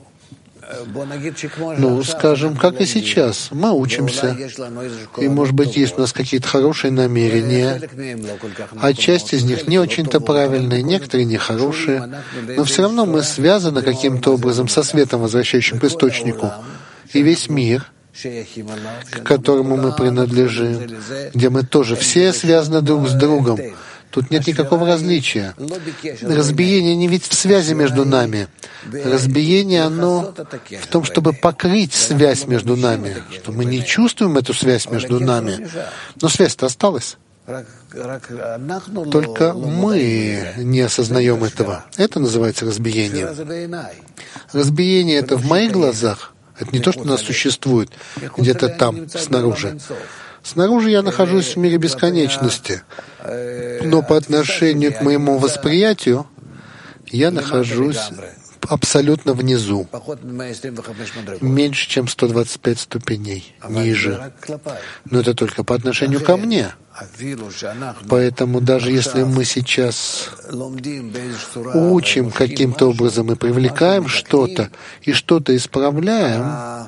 Ну, скажем, как и сейчас. Мы учимся, и, может быть, есть у нас какие-то хорошие намерения, а часть из них не очень-то правильные, некоторые нехорошие, но все равно мы связаны каким-то образом со светом, возвращающим к источнику. И весь мир, к которому мы принадлежим, где мы тоже все связаны друг с другом, тут нет никакого различия. Разбиение не ведь в связи между нами. Разбиение, оно в том, чтобы покрыть связь между нами, что мы не чувствуем эту связь между нами. Но связь-то осталась. Только мы не осознаем этого. Это называется разбиение. Разбиение — это в моих глазах. Это не то, что у нас существует где-то там, снаружи. Снаружи я нахожусь в мире бесконечности, но по отношению к моему восприятию я нахожусь абсолютно внизу, меньше, чем сто двадцать пять ступеней ниже. Но это только по отношению ко мне. Поэтому даже если мы сейчас учим каким-то образом и привлекаем что-то, и что-то исправляем,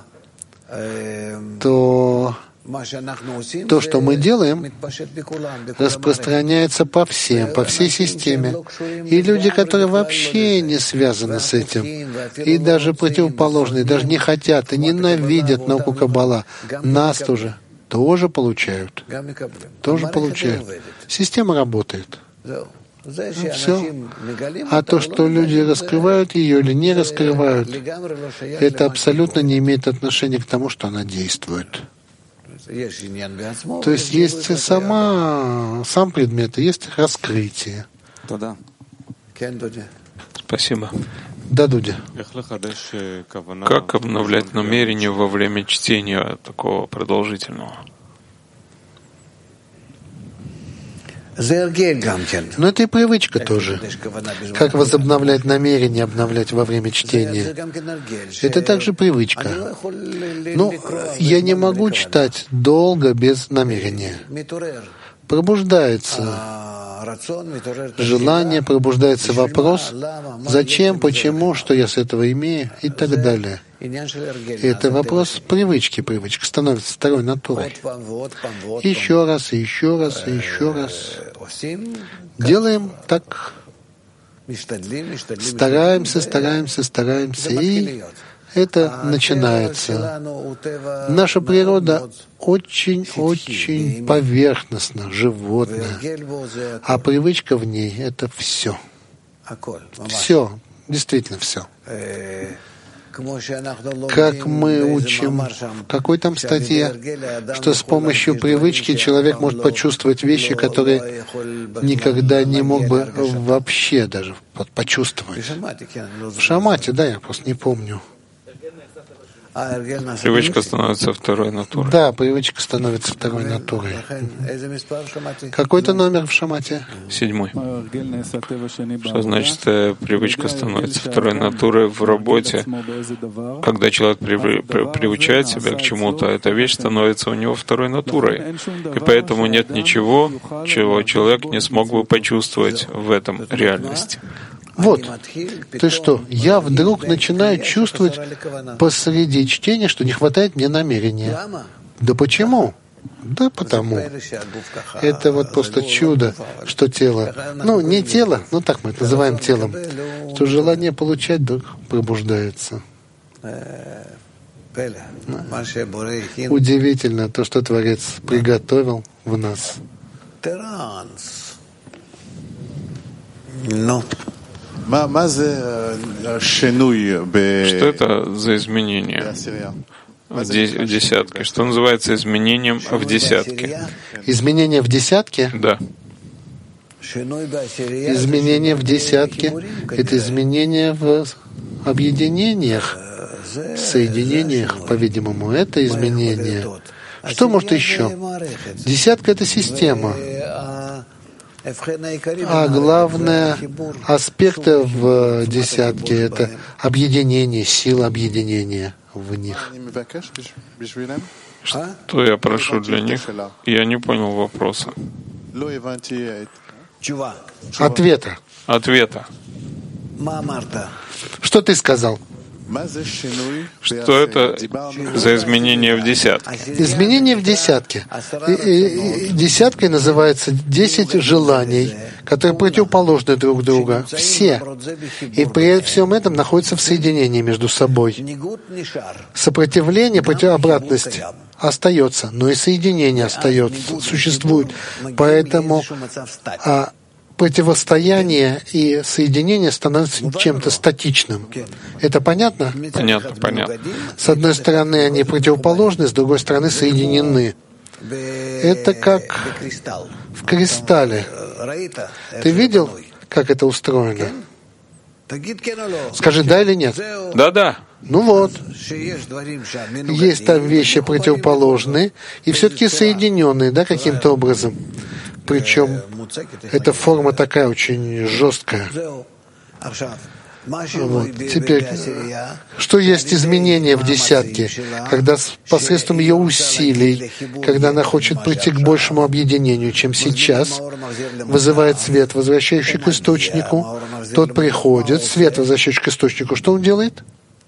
то то, что мы делаем, распространяется по всем, по всей системе. И люди, которые вообще не связаны с этим, и даже противоположные, даже не хотят и ненавидят науку Каббала, нас тоже, тоже получают. Тоже получают. Система работает. Все. А то, что люди раскрывают ее или не раскрывают, это абсолютно не имеет отношения к тому, что она действует. То есть есть сама, сам предмет, и есть раскрытие. Спасибо. Да, Дудя. Как обновлять намерение во время чтения такого продолжительного? Но это и привычка тоже. Как возобновлять намерение, обновлять во время чтения. Это также привычка. Но я не могу читать долго без намерения. Пробуждается желание, пробуждается вопрос, зачем, почему, что я с этого имею и так далее. Это вопрос привычки. Привычка становится второй натурой. Еще раз, и еще раз, и еще раз. Делаем так. Стараемся, стараемся, стараемся. И это начинается. Наша природа очень-очень поверхностна, животная. А привычка в ней — это все. Все. Действительно все. Как мы учим в какой там статье, что с помощью привычки человек может почувствовать вещи, которые никогда не мог бы вообще даже почувствовать. В Шамате, да, я просто не помню. Привычка становится второй натурой. Да, привычка становится второй натурой. Какой-то номер в Шамате? Седьмой. Что значит, привычка становится второй натурой в работе? Когда человек при, при, приучает себя к чему-то, эта вещь становится у него второй натурой. И поэтому нет ничего, чего человек не смог бы почувствовать в этом реальности. Вот. То есть что? Я вдруг начинаю чувствовать посреди чтения, что не хватает мне намерения. Да почему? Да потому. Это вот просто чудо, что тело, ну не тело, ну так мы это называем телом, что желание получать вдруг пробуждается. Удивительно то, что Творец приготовил в нас. Что это за изменение в десятке? Что называется изменением в десятке? Изменение в десятке? Да. Изменение в десятке — это изменение в объединениях, соединениях, по-видимому. Это изменение. Что может еще? Десятка — это система. А главное аспекты в десятке — это объединение, сила объединения в них. Что я прошу для них? Я не понял вопроса. Ответа. Ответа. Что ты сказал? Что это за изменение в десятке? Изменение в десятке. Десяткой называется десять желаний, которые противоположны друг другу. Все. И при всем этом находятся в соединении между собой. Сопротивление, противообратность остается, но и соединение остается, существует. Поэтому а, противостояние и соединение становятся чем-то статичным. Это понятно? Понятно, понятно. С одной стороны, они противоположны, с другой стороны, соединены. Это как в кристалле. Ты видел, как это устроено? Скажи, да или нет? Да-да. Ну вот. Есть там вещи противоположные и все-таки соединенные, да, каким-то образом. Причем эта форма такая очень жесткая. Вот. Теперь, что есть изменение в десятке, когда посредством ее усилий, когда она хочет прийти к большему объединению, чем сейчас, вызывает свет, возвращающий к источнику, тот приходит, свет, возвращающий к источнику, что он делает?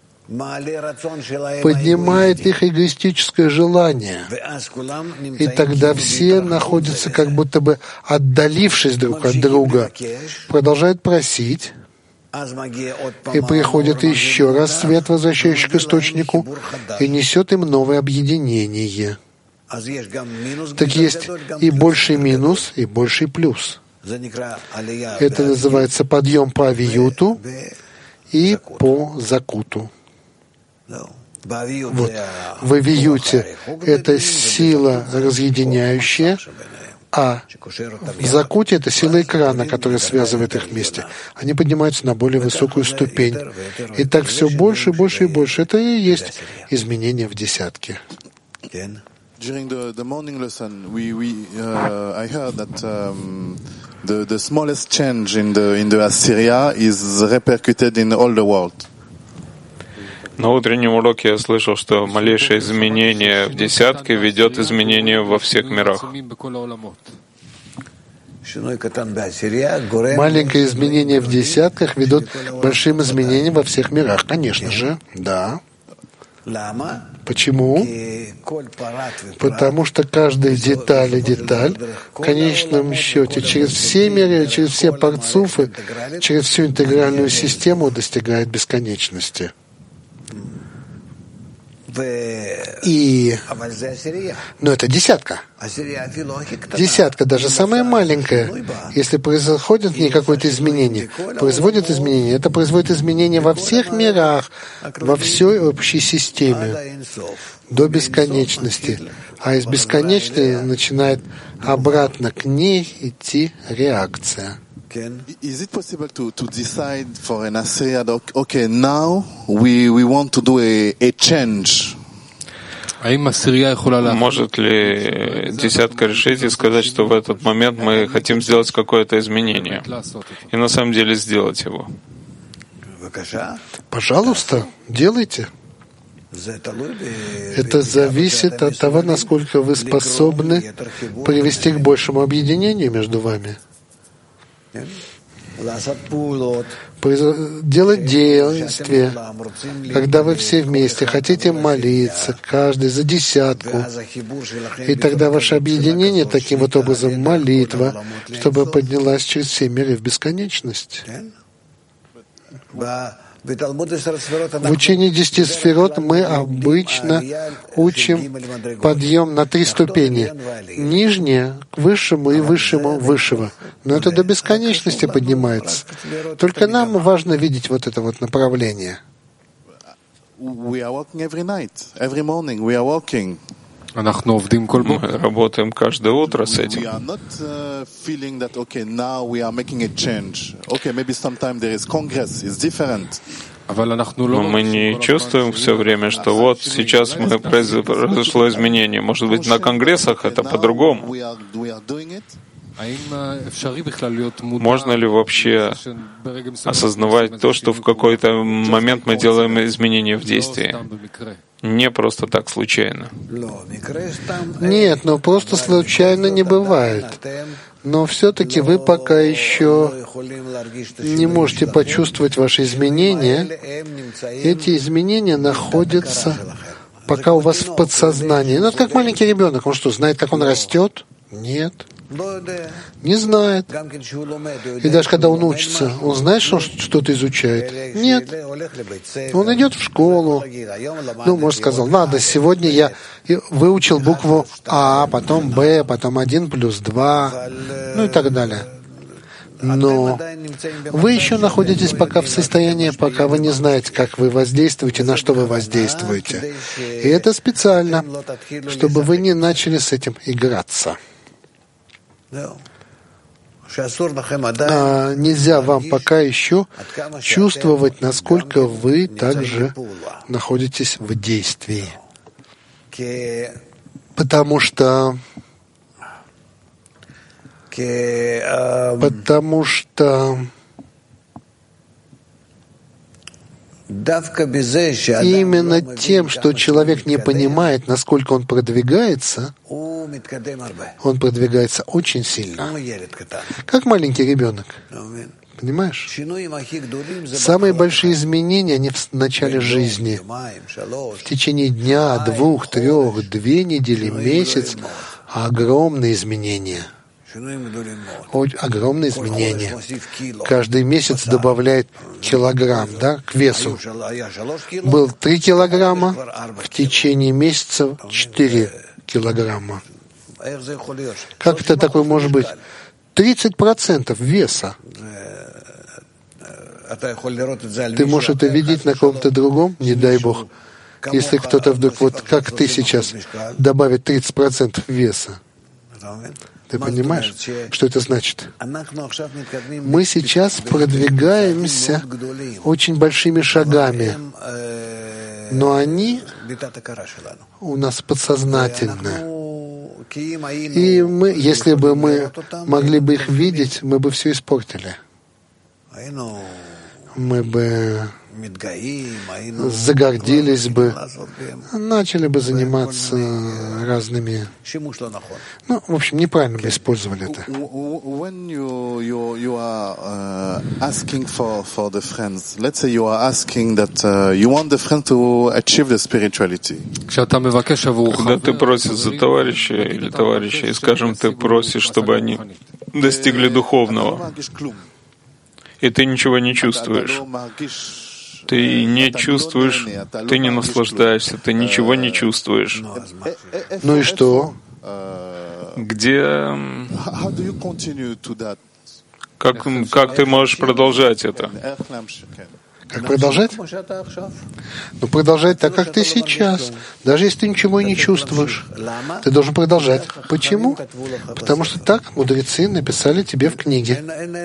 Поднимает их эгоистическое желание. И тогда все находятся как будто бы отдалившись друг от друга, продолжают просить, и приходит еще раз свет, возвращающий к источнику, и несет им новое объединение. Так есть и больший минус, и больший плюс. Это называется подъем по авиюту и по закуту. Вот. В авиюте это сила разъединяющая, а в закуте это сила экрана, которая связывает их вместе. Они поднимаются на более высокую ступень. И так все больше, больше и больше. Это и есть изменение в десятке. During the, the morning lesson, we, we, uh, I heard that um, the, the smallest change in the, in the Assyria is repercuted in all the world. На утреннем уроке я слышал, что малейшее изменение в десятке ведет изменению во всех мирах. Маленькое изменение в десятках ведет к большим изменениям во всех мирах. Конечно же, да. Почему? Потому что каждая деталь и деталь в конечном счете через все миры, через все парцуфы, через всю интегральную систему достигает бесконечности. И... Но это десятка. Десятка, даже самая маленькая, если происходит в ней какое-то изменение, производит изменение, это производит изменения во всех мирах, во всей общей системе, до бесконечности. А из бесконечности начинает обратно к ней идти реакция. Is it possible to, to decide for an Assyria that, okay, now we, we want to do a, a change? Может ли десятка решить и сказать, что в этот момент мы хотим сделать какое-то изменение, и на самом деле сделать его? Пожалуйста, делайте. Это зависит от того, насколько вы способны привести к большему объединению между вами. Делать действия, когда вы все вместе хотите молиться, каждый за десятку, и тогда ваше объединение таким вот образом молитва, чтобы поднялась через все миры в бесконечность. В учении десяти сферот мы обычно учим подъем на три ступени. Нижнее к высшему и высшему высшего. Но это до бесконечности поднимается. Только нам важно видеть вот это вот направление. Мы работаем каждое утро с этим. Но мы не чувствуем все время, что вот сейчас мы произошло изменение. Может быть, на конгрессах это по-другому. Можно ли вообще осознавать то, что в какой-то момент мы делаем изменения в действии? Не просто так случайно. Нет, но просто случайно не бывает. Но все-таки вы пока еще не можете почувствовать ваши изменения. Эти изменения находятся пока у вас в подсознании. Ну, это как маленький ребенок. Он что, знает, как он растет? Нет. Не знает. И даже когда он учится, он знает, что он что-то изучает? Нет. Он идет в школу. Ну, может, сказал, ладно, сегодня я выучил букву А, потом Б, потом один плюс два, ну и так далее. Но вы еще находитесь пока в состоянии, пока вы не знаете, как вы воздействуете, на что вы воздействуете. И это специально, чтобы вы не начали с этим играться. А нельзя вам пока еще чувствовать, насколько вы также находитесь в действии. Потому что Потому что именно тем, что человек не понимает, насколько он продвигается, он продвигается очень сильно, как маленький ребенок. Понимаешь? Самые большие изменения, они в начале жизни. В течение дня, двух, трех, две недели, месяц. Огромные изменения. Огромные изменения. Каждый месяц добавляет килограмм, да, к весу. Был три килограмма, в течение месяца четыре килограмма. Как это такое может быть? тридцать процентов веса. Ты можешь это видеть на ком-то другом, не дай Бог. Если кто-то вдруг, вот как ты сейчас, добавит тридцать процентов веса. Ты понимаешь, что это значит? Мы сейчас продвигаемся очень большими шагами, но они у нас подсознательны. И мы, если бы мы могли бы их видеть, мы бы все испортили. Мы бы загордились бы, начали бы заниматься разными... Ну, в общем, неправильно бы использовали это. When you, you, you are uh, asking for, for the friends, let's say you are asking that uh, you want the friend to achieve the spirituality. Когда ты просишь за товарища или товарища, и, скажем, ты просишь, чтобы они достигли духовного, и ты ничего не чувствуешь, ты не чувствуешь, ты не наслаждаешься, ты ничего не чувствуешь. Ну и что? Где... Как, как ты можешь продолжать это? Как продолжать? Ну, продолжать так, как ты сейчас. Даже если ты ничего не чувствуешь, ты должен продолжать. Почему? Потому что так мудрецы написали тебе в книге.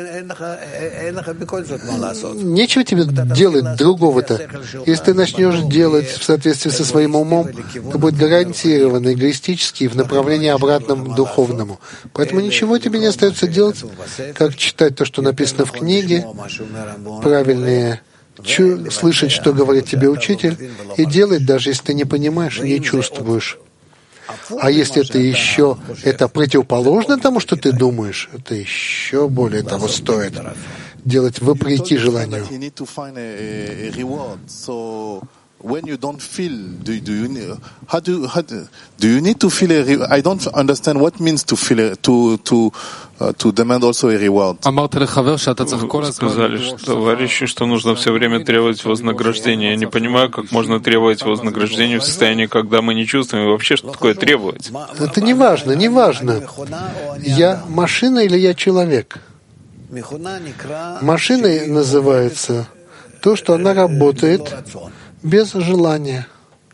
Нечего тебе делать другого-то. Если ты начнешь делать в соответствии со своим умом, то будет гарантированно эгоистически в направлении обратном духовному. Поэтому ничего тебе не остается делать, как читать то, что написано в книге, правильные Чу, слышать, что говорит тебе учитель, и делать, даже если ты не понимаешь и не чувствуешь. А если это еще это противоположно тому, что ты думаешь, это еще более того стоит. Делать вопреки желанию. When you don't feel, do, do you how do how do, do you need to feel a re- I don't understand what means to feel a, to to uh, to demand also a reward. Сказали товарищу, что нужно все время требовать вознаграждения. Я не понимаю, как можно требовать вознаграждения в состоянии, когда мы не чувствуем. И вообще, что такое требовать? Это не важно, не важно. Я машина или я человек? Машиной называется то, что она работает без желания.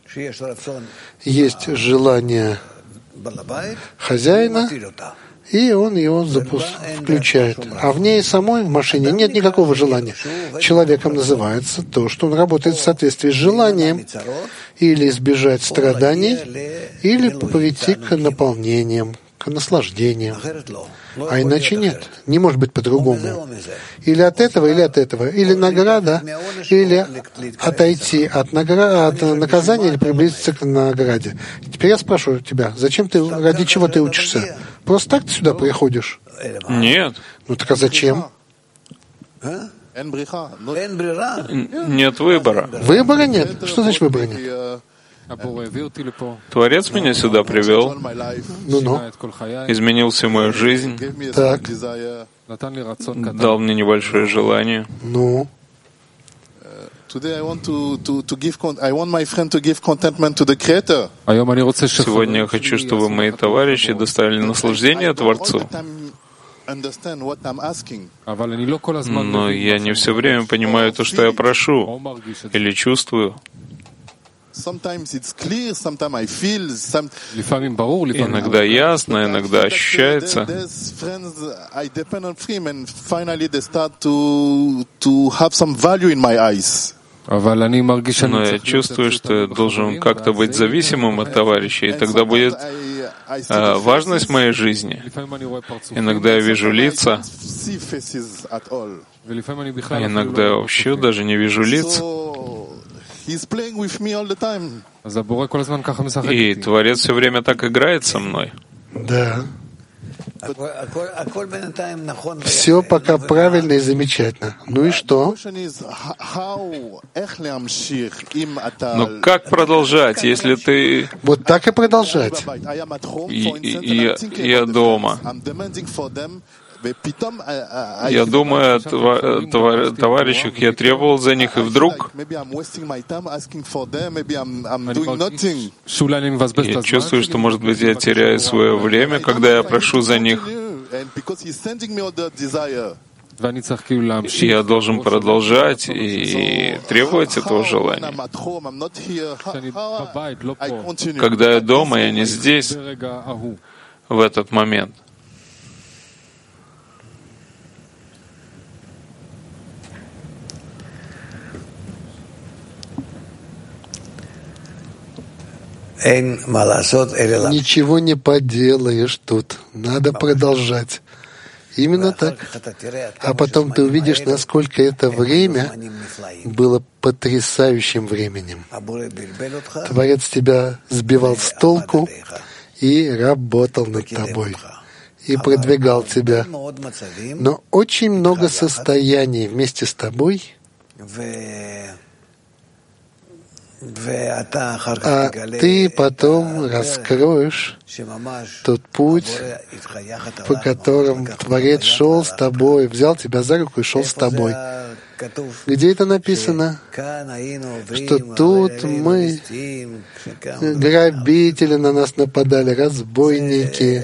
Есть желание хозяина, и он его запуск... включает. А в ней самой, в машине, нет никакого желания. Человеком называется то, что он работает в соответствии с желанием или избежать страданий, или прийти к наполнениям, к наслаждениям. А иначе нет. Не может быть по-другому. Или от этого, или от этого. Или награда, или отойти от, награ... от наказания, или приблизиться к награде. Теперь я спрашиваю тебя, зачем ты, ради чего ты учишься? Просто так ты сюда приходишь? Нет. Ну так а зачем? Нет выбора. Выбора нет? Что значит выбора нет? Творец меня сюда привел, Ну-ну. изменил всю мою жизнь, Так. дал мне небольшое желание. Ну. Сегодня я хочу, чтобы мои товарищи доставили наслаждение Творцу. Но я не все время понимаю то, что я прошу или чувствую. Иногда ясно, иногда ощущается. Но я чувствую, что я должен как-то быть зависимым от товарищей, и тогда будет э, важность в моей жизни. Иногда я вижу лица, а иногда я вообще даже не вижу лиц. И Творец все время так играет со мной. Да. Все пока правильно и замечательно. Ну и что? Но как продолжать, если ты... Вот так и продолжать. И, и, я, я дома. Я думаю о товар, товарищах, я требовал за них, и вдруг я чувствую, что, может быть, я теряю свое время, когда я прошу за них. Я должен продолжать и требовать этого желания. Когда я дома, я не здесь в этот момент. Ничего не поделаешь тут. Надо продолжать. Именно так. А потом ты увидишь, насколько это время было потрясающим временем. Творец тебя сбивал с толку и работал над тобой. И продвигал тебя. Но очень много состояний вместе с тобой, а ты потом раскроешь тот путь, по которому Творец шел с тобой, взял тебя за руку и шел с тобой. Где это написано? Что тут мы, грабители на нас нападали, разбойники.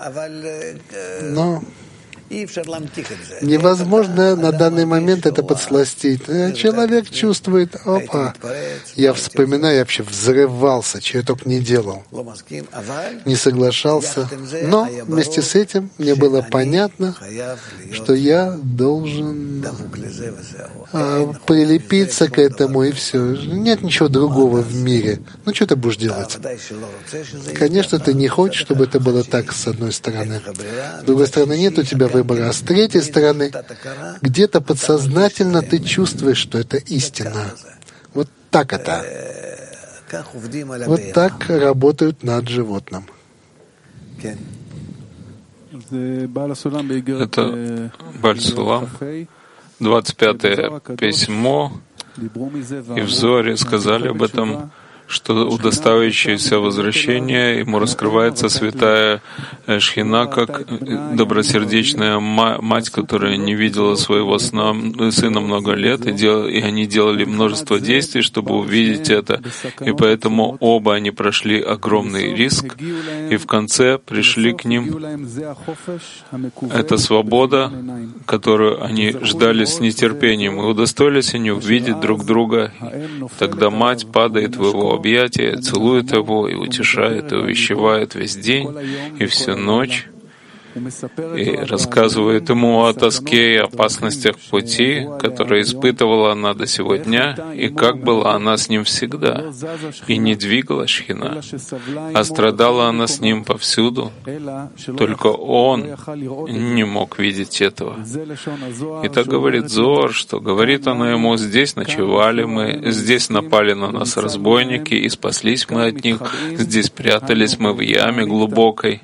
Но невозможно на данный момент это подсластить. Человек чувствует, опа, я вспоминаю, я вообще взрывался, чего я только не делал. Не соглашался. Но вместе с этим мне было понятно, что я должен а, прилепиться к этому, и все. Нет ничего другого в мире. Ну, что ты будешь делать? Конечно, ты не хочешь, чтобы это было так, с одной стороны. С другой стороны, нет у тебя выбора. А с третьей стороны, где-то подсознательно ты чувствуешь, что это истина. Вот так это. Вот так работают над животным. Это Бааль Сулам, двадцать пятое письмо, и в Зоаре сказали об этом, что удостаивающееся возвращение ему раскрывается святая Шхина как добросердечная мать, которая не видела своего сна, сына много лет, и, дел, и они делали множество действий, чтобы увидеть это. И поэтому оба они прошли огромный риск, и в конце пришли к ним. Это свобода, которую они ждали с нетерпением, и удостоились они увидеть друг друга. Тогда мать падает в его объятия, целует его и утешает, и увещевает весь день и всю ночь, и рассказывает ему о тоске и опасностях пути, которые испытывала она до сего дня, и как была она с ним всегда, и не двигалась Шхина, а страдала она с ним повсюду, только он не мог видеть этого. И так говорит Зоар, что говорит она ему: «Здесь ночевали мы, здесь напали на нас разбойники, и спаслись мы от них, здесь прятались мы в яме глубокой».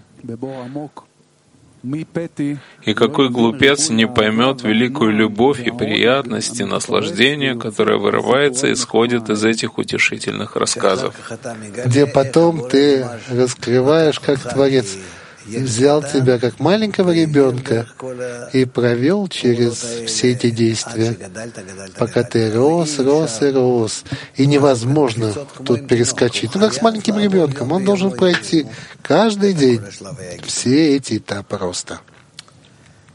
И какой глупец не поймет великую любовь и приятность и наслаждение, которое вырывается и исходит из этих утешительных рассказов. Где потом ты раскрываешь, как Творец взял тебя как маленького ребенка и провел через все эти действия, пока ты рос, рос и рос. И невозможно тут перескочить. Ну, как с маленьким ребенком. Он должен пройти каждый день все эти этапы роста.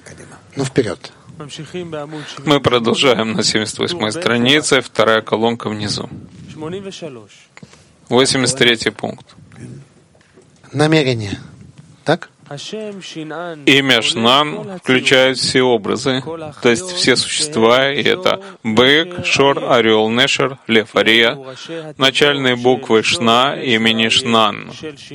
Ну, вперед. Мы продолжаем на семьдесят восьмой странице, вторая колонка внизу. восемьдесят третий пункт. Намерение. Так? Имя Шнан включает все образы, то есть все существа, и это бык, шор, орел, нешер, лев, ария, начальные буквы Шна имени Шнан,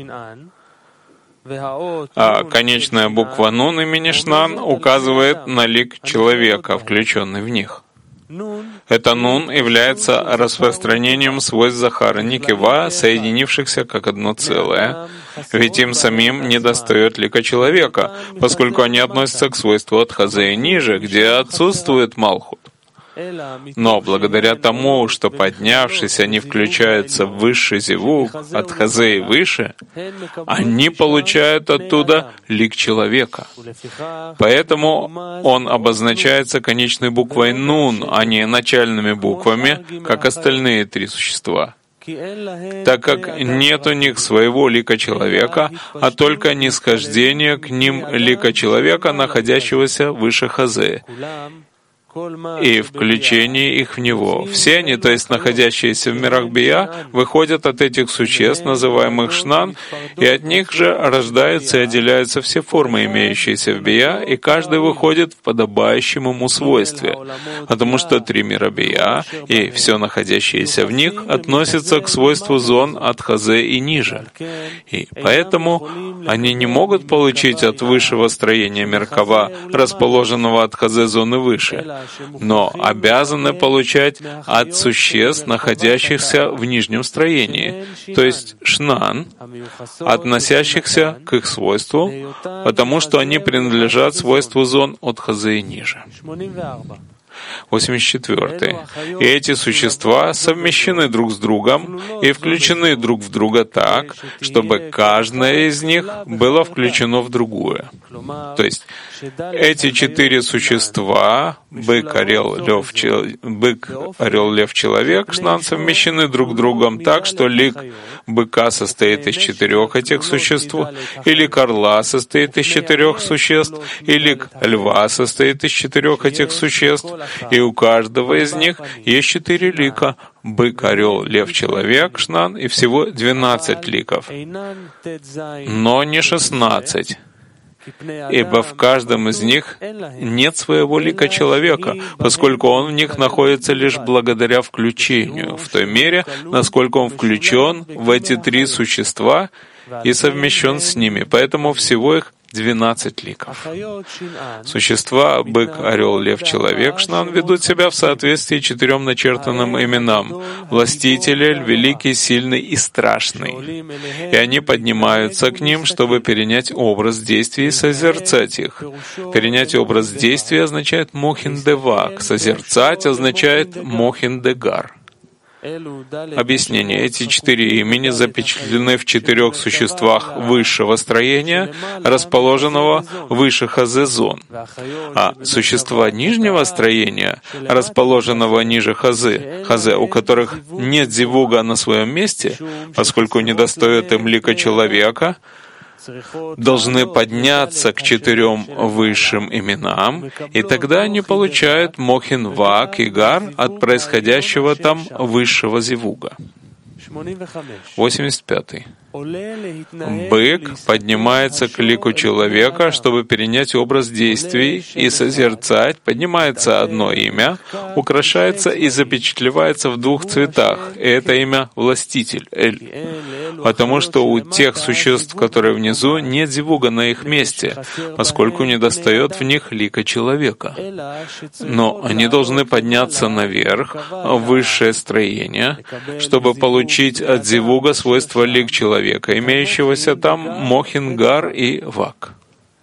а конечная буква Нун имени Шнан указывает на лик человека, включенный в них. Это Нун является распространением свойств Захара Никева, соединившихся как одно целое, ведь им самим недостает лика человека, поскольку они относятся к свойству от Хазы и ниже, где отсутствует Малхут. Но благодаря тому, что поднявшись, они включаются в высший зивук, от Хазы и выше, они получают оттуда лик человека. Поэтому он обозначается конечной буквой Нун, а не начальными буквами, как остальные три существа. Так как нет у них своего лика человека, а только нисхождение к ним лика человека, находящегося выше Хазы, и включение их в него. Все они, то есть находящиеся в мирах Бия, выходят от этих существ, называемых Шнан, и от них же рождаются и отделяются все формы, имеющиеся в Бия, и каждый выходит в подобающем ему свойстве, потому что три мира Бия и все находящееся в них относятся к свойству зон от Хазы и ниже. И поэтому они не могут получить от высшего строения Меркава, расположенного от Хазы зоны выше, но обязаны получать от существ, находящихся в нижнем строении, то есть Шнан, относящихся к их свойству, потому что они принадлежат свойству зон от Хазы и ниже. восемьдесят четвёртый. И эти существа совмещены друг с другом и включены друг в друга так, чтобы каждое из них было включено в другое. То есть эти четыре существа, бык, орел, лев, чел... бык, орел, лев, человек, Шнан, совмещены друг с другом так, что лик быка состоит из четырех этих существ, и лик орла состоит из четырех существ, и лик льва состоит из четырех этих существ, и у каждого из них есть четыре лика — бык, орел, лев, человек, Шнан, и всего двенадцать ликов, но не шестнадцать. Ибо в каждом из них нет своего лика человека, поскольку он в них находится лишь благодаря включению, в той мере, насколько он включен в эти три существа и совмещен с ними. Поэтому всего их двенадцать ликов. Существа бык, орел, лев, человек, Шнан ведут себя в соответствии четырем начертанным именам: властитель, великий, сильный и страшный. И они поднимаются к ним, чтобы перенять образ действий и созерцать их. Перенять образ действий означает мохин-девак, созерцать означает мохин-дегар. Объяснение. Эти четыре имени запечатлены в четырех существах высшего строения, расположенного выше Хазы зон. А существа нижнего строения, расположенного ниже Хазы, Хазы, у которых нет зивуга на своем месте, поскольку недостает им лика человека, должны подняться к четырем высшим именам, и тогда они получают мохин вак и гар от происходящего там высшего зивуга. восемьдесят пятый. Бык поднимается к лику человека, чтобы перенять образ действий и созерцать, поднимается одно имя, украшается и запечатлевается в двух цветах, и это имя — властитель, Эль. Потому что у тех существ, которые внизу, нет зивуга на их месте, поскольку недостает в них лика человека. Но они должны подняться наверх, в высшее строение, чтобы получить от зивуга свойства лик человека, имеющегося там мохин, гар и вак.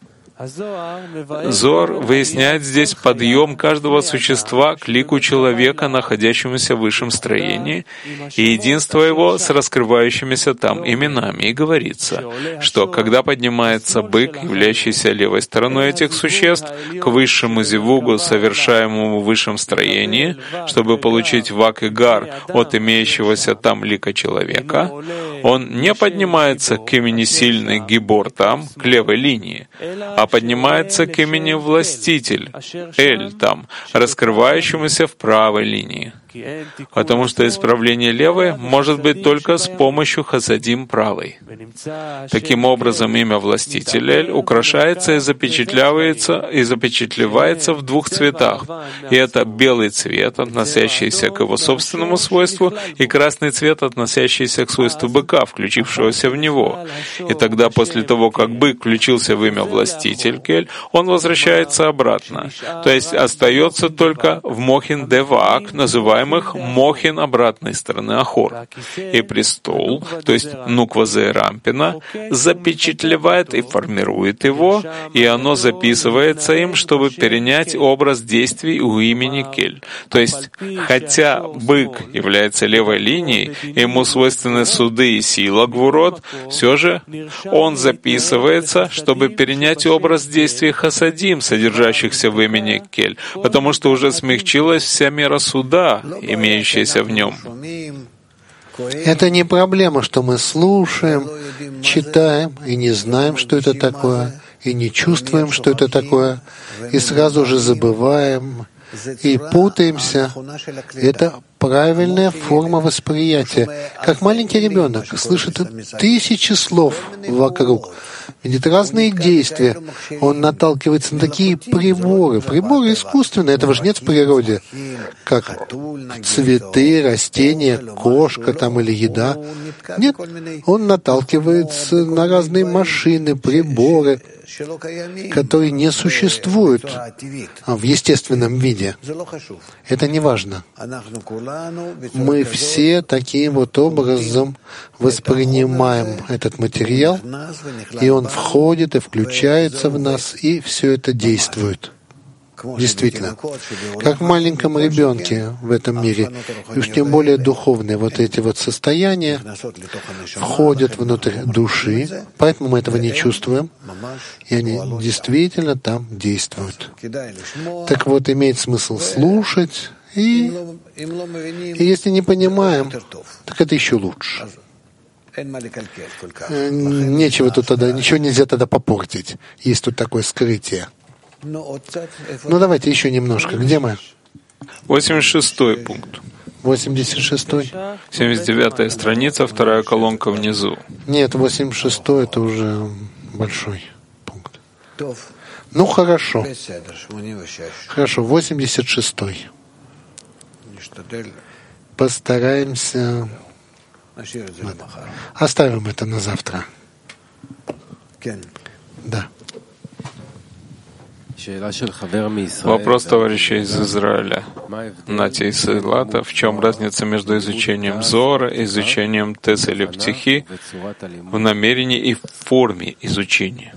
Зоар выясняет здесь подъем каждого существа к лику человека, находящемуся в высшем строении, и единство его с раскрывающимися там именами. И говорится, что когда поднимается бык, являющийся левой стороной этих существ, к высшему зивугу, совершаемому в высшем строении, чтобы получить вак и гар от имеющегося там лика человека, Он не поднимается к имени сильный Гибор там, к левой линии, а поднимается к имени властитель, Эль там, раскрывающемуся в правой линии. Потому что исправление левой может быть только с помощью хасадим правой. Таким образом, имя властитель Эль украшается и запечатлевается, и запечатлевается в двух цветах. И это белый цвет, относящийся к его собственному свойству, и красный цвет, относящийся к свойству быка, включившегося в него. И тогда, после того, как бык включился в имя властитель Кель, он возвращается обратно. То есть остается только в Мохин Девак, называемый Мохин обратной стороны Ахор. И престол, то есть Нуква Зерампина, запечатлевает и формирует его, и оно записывается им, чтобы перенять образ действий у имени Кель. То есть, хотя бык является левой линией, ему свойственны суды и сила Гвурот, все же он записывается, чтобы перенять образ действий хасадим, содержащихся в имени Кель, потому что уже смягчилась вся мера суда, имеющаяся в нем. Это не проблема, что мы слушаем, читаем и не знаем, что это такое, и не чувствуем, что это такое, и сразу же забываем, и путаемся. Это правильная форма восприятия. Как маленький ребенок слышит тысячи слов вокруг, видит разные действия. Он наталкивается на такие приборы. Приборы искусственные, этого же нет в природе. Как цветы, растения, кошка там или еда. Нет, он наталкивается на разные машины, приборы, которые не существуют в естественном виде. Это не важно. Мы все таким вот образом воспринимаем этот материал, и он входит и включается в нас, и все это действует. Действительно, как в маленьком ребенке в этом мире, и уж тем более духовные вот эти вот состояния входят внутрь души, поэтому мы этого не чувствуем, и они действительно там действуют. Так вот, имеет смысл слушать, и, и если не понимаем, так это еще лучше. Нечего тут тогда, ничего нельзя тогда попортить. Есть тут такое скрытие. Ну, давайте еще немножко. Где мы? восемьдесят шестой пункт. восемьдесят шестой? семьдесят девятая страница, вторая колонка внизу. Нет, восемьдесят шестой — это уже большой пункт. Ну, хорошо. Хорошо, восемьдесят шестой. Постараемся... Оставим это на завтра. Да. Вопрос товарища из Израиля. Нати Сейлата. В чем разница между изучением Зора и изучением Тес или Птихи в намерении и в форме изучения?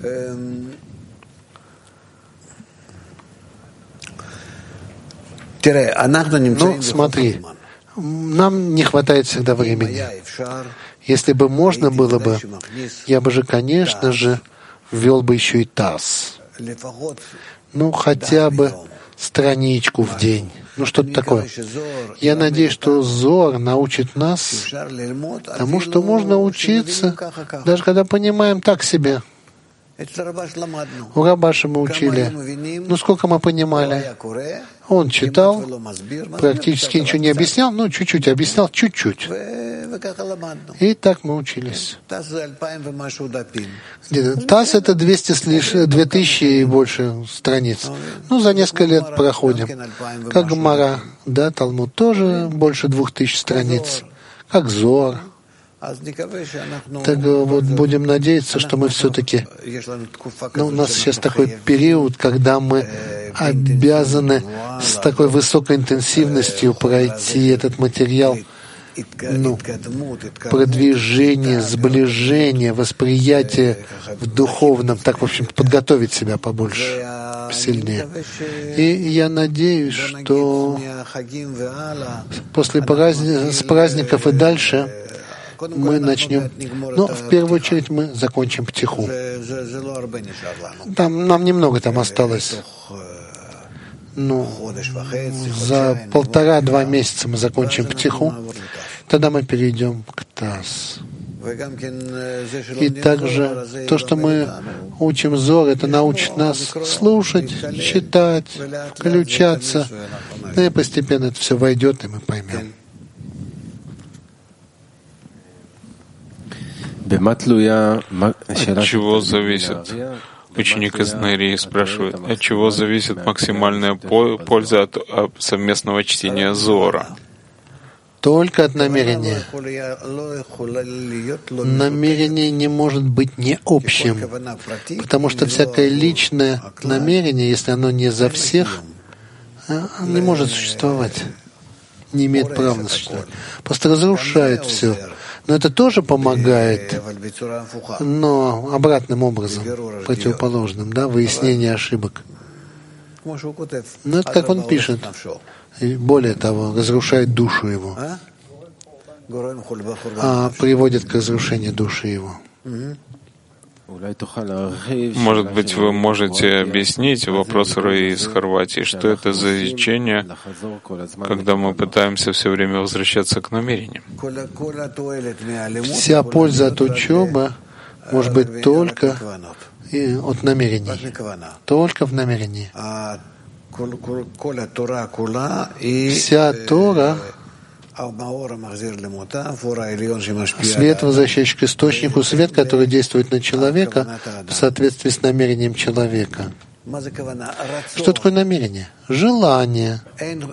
Ну, смотри, нам не хватает всегда времени. Если бы можно было бы, я бы же, конечно же, ввел бы еще и Тас. Ну, хотя бы страничку в день. Ну, что-то такое. Я надеюсь, что Зор научит нас тому, что можно учиться, даже когда понимаем так себе. У Рабаша мы учили. Ну, сколько мы понимали? Он читал, практически ничего не объяснял, ну, чуть-чуть объяснял, чуть-чуть. И так мы учились. Тас — это двести с лишним, две тысячи и больше страниц. Ну, за несколько лет проходим. Как Гмара, да, Талмуд тоже больше двух тысяч страниц. Как Зор. Так вот, будем надеяться, что мы все-таки... Ну, у нас сейчас такой период, когда мы обязаны с такой высокой интенсивностью пройти этот материал, ну, продвижение, сближение, восприятие в духовном, так, в общем, подготовить себя побольше, сильнее. И я надеюсь, что после праздников, с праздников и дальше мы начнем, но в первую очередь мы закончим Птиху. Там, нам немного там осталось. Ну, за полтора-два месяца мы закончим Птиху. Тогда мы перейдем к Тас. И также то, что мы учим Зор, это научит нас слушать, читать, включаться. И постепенно это все войдет, и мы поймем. От чего зависит? Ученик из Нерии спрашивает, от чего зависит максимальная польза от совместного чтения Зора? Только от намерения. Намерение не может быть не общим, потому что всякое личное намерение, если оно не за всех, не может существовать, не имеет права на существование. Просто разрушает все. Но это тоже помогает, но обратным образом, противоположным, да, выяснение ошибок. Но это как он пишет. И более того, разрушает душу его, а приводит к разрушению души его. Может быть, вы можете объяснить вопрос Раи из Хорватии, что это за изучение, когда мы пытаемся все время возвращаться к намерениям? Вся польза от учебы может быть только и от намерений, только в намерении. Вся Тора — свет, возвращающий к источнику, свет, который действует на человека в соответствии с намерением человека. Что такое намерение? Желание.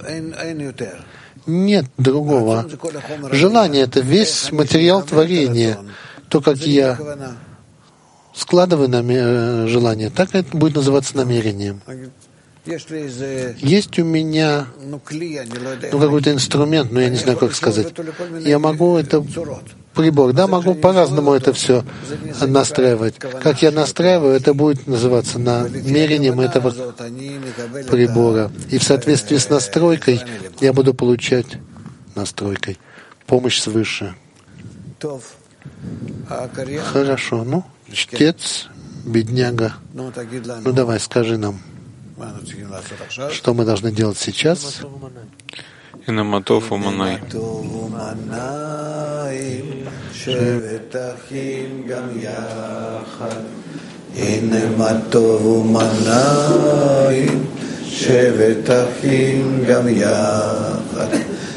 Нет другого. Желание — это весь материал творения. То, как я складываю намер... желание, так это будет называться намерением. Есть у меня ну, какой-то инструмент, но я не знаю, как сказать. Я могу это прибор, да, могу по-разному это все настраивать. Как я настраиваю, это будет называться намерением этого прибора. И в соответствии с настройкой я буду получать настройкой помощь свыше. Хорошо, ну, чтец, бедняга. Ну давай, скажи нам, что мы должны делать сейчас? Ине матов уманай. Ине матов уманай, шевет ахим гам яхад.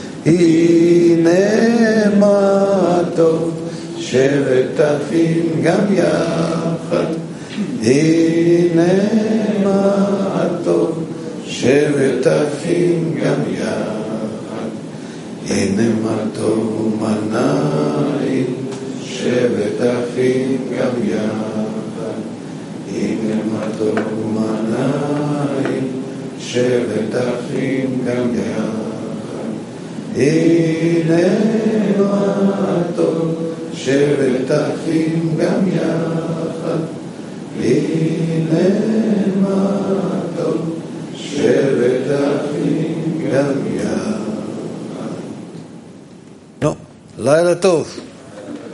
Ине матов, шевет ахим гам яхад. Ине матов, שבת אחים גם יחד, הנה מה טוב ומנעים, שבת אחים גם יחד, הנה מה טוב ומנעים, שבת אחים גם יחד, הנה מה טוב, שבת אחים גם יחד, הנה מה טוב, שבת אחים גם יחד. לילה טוב.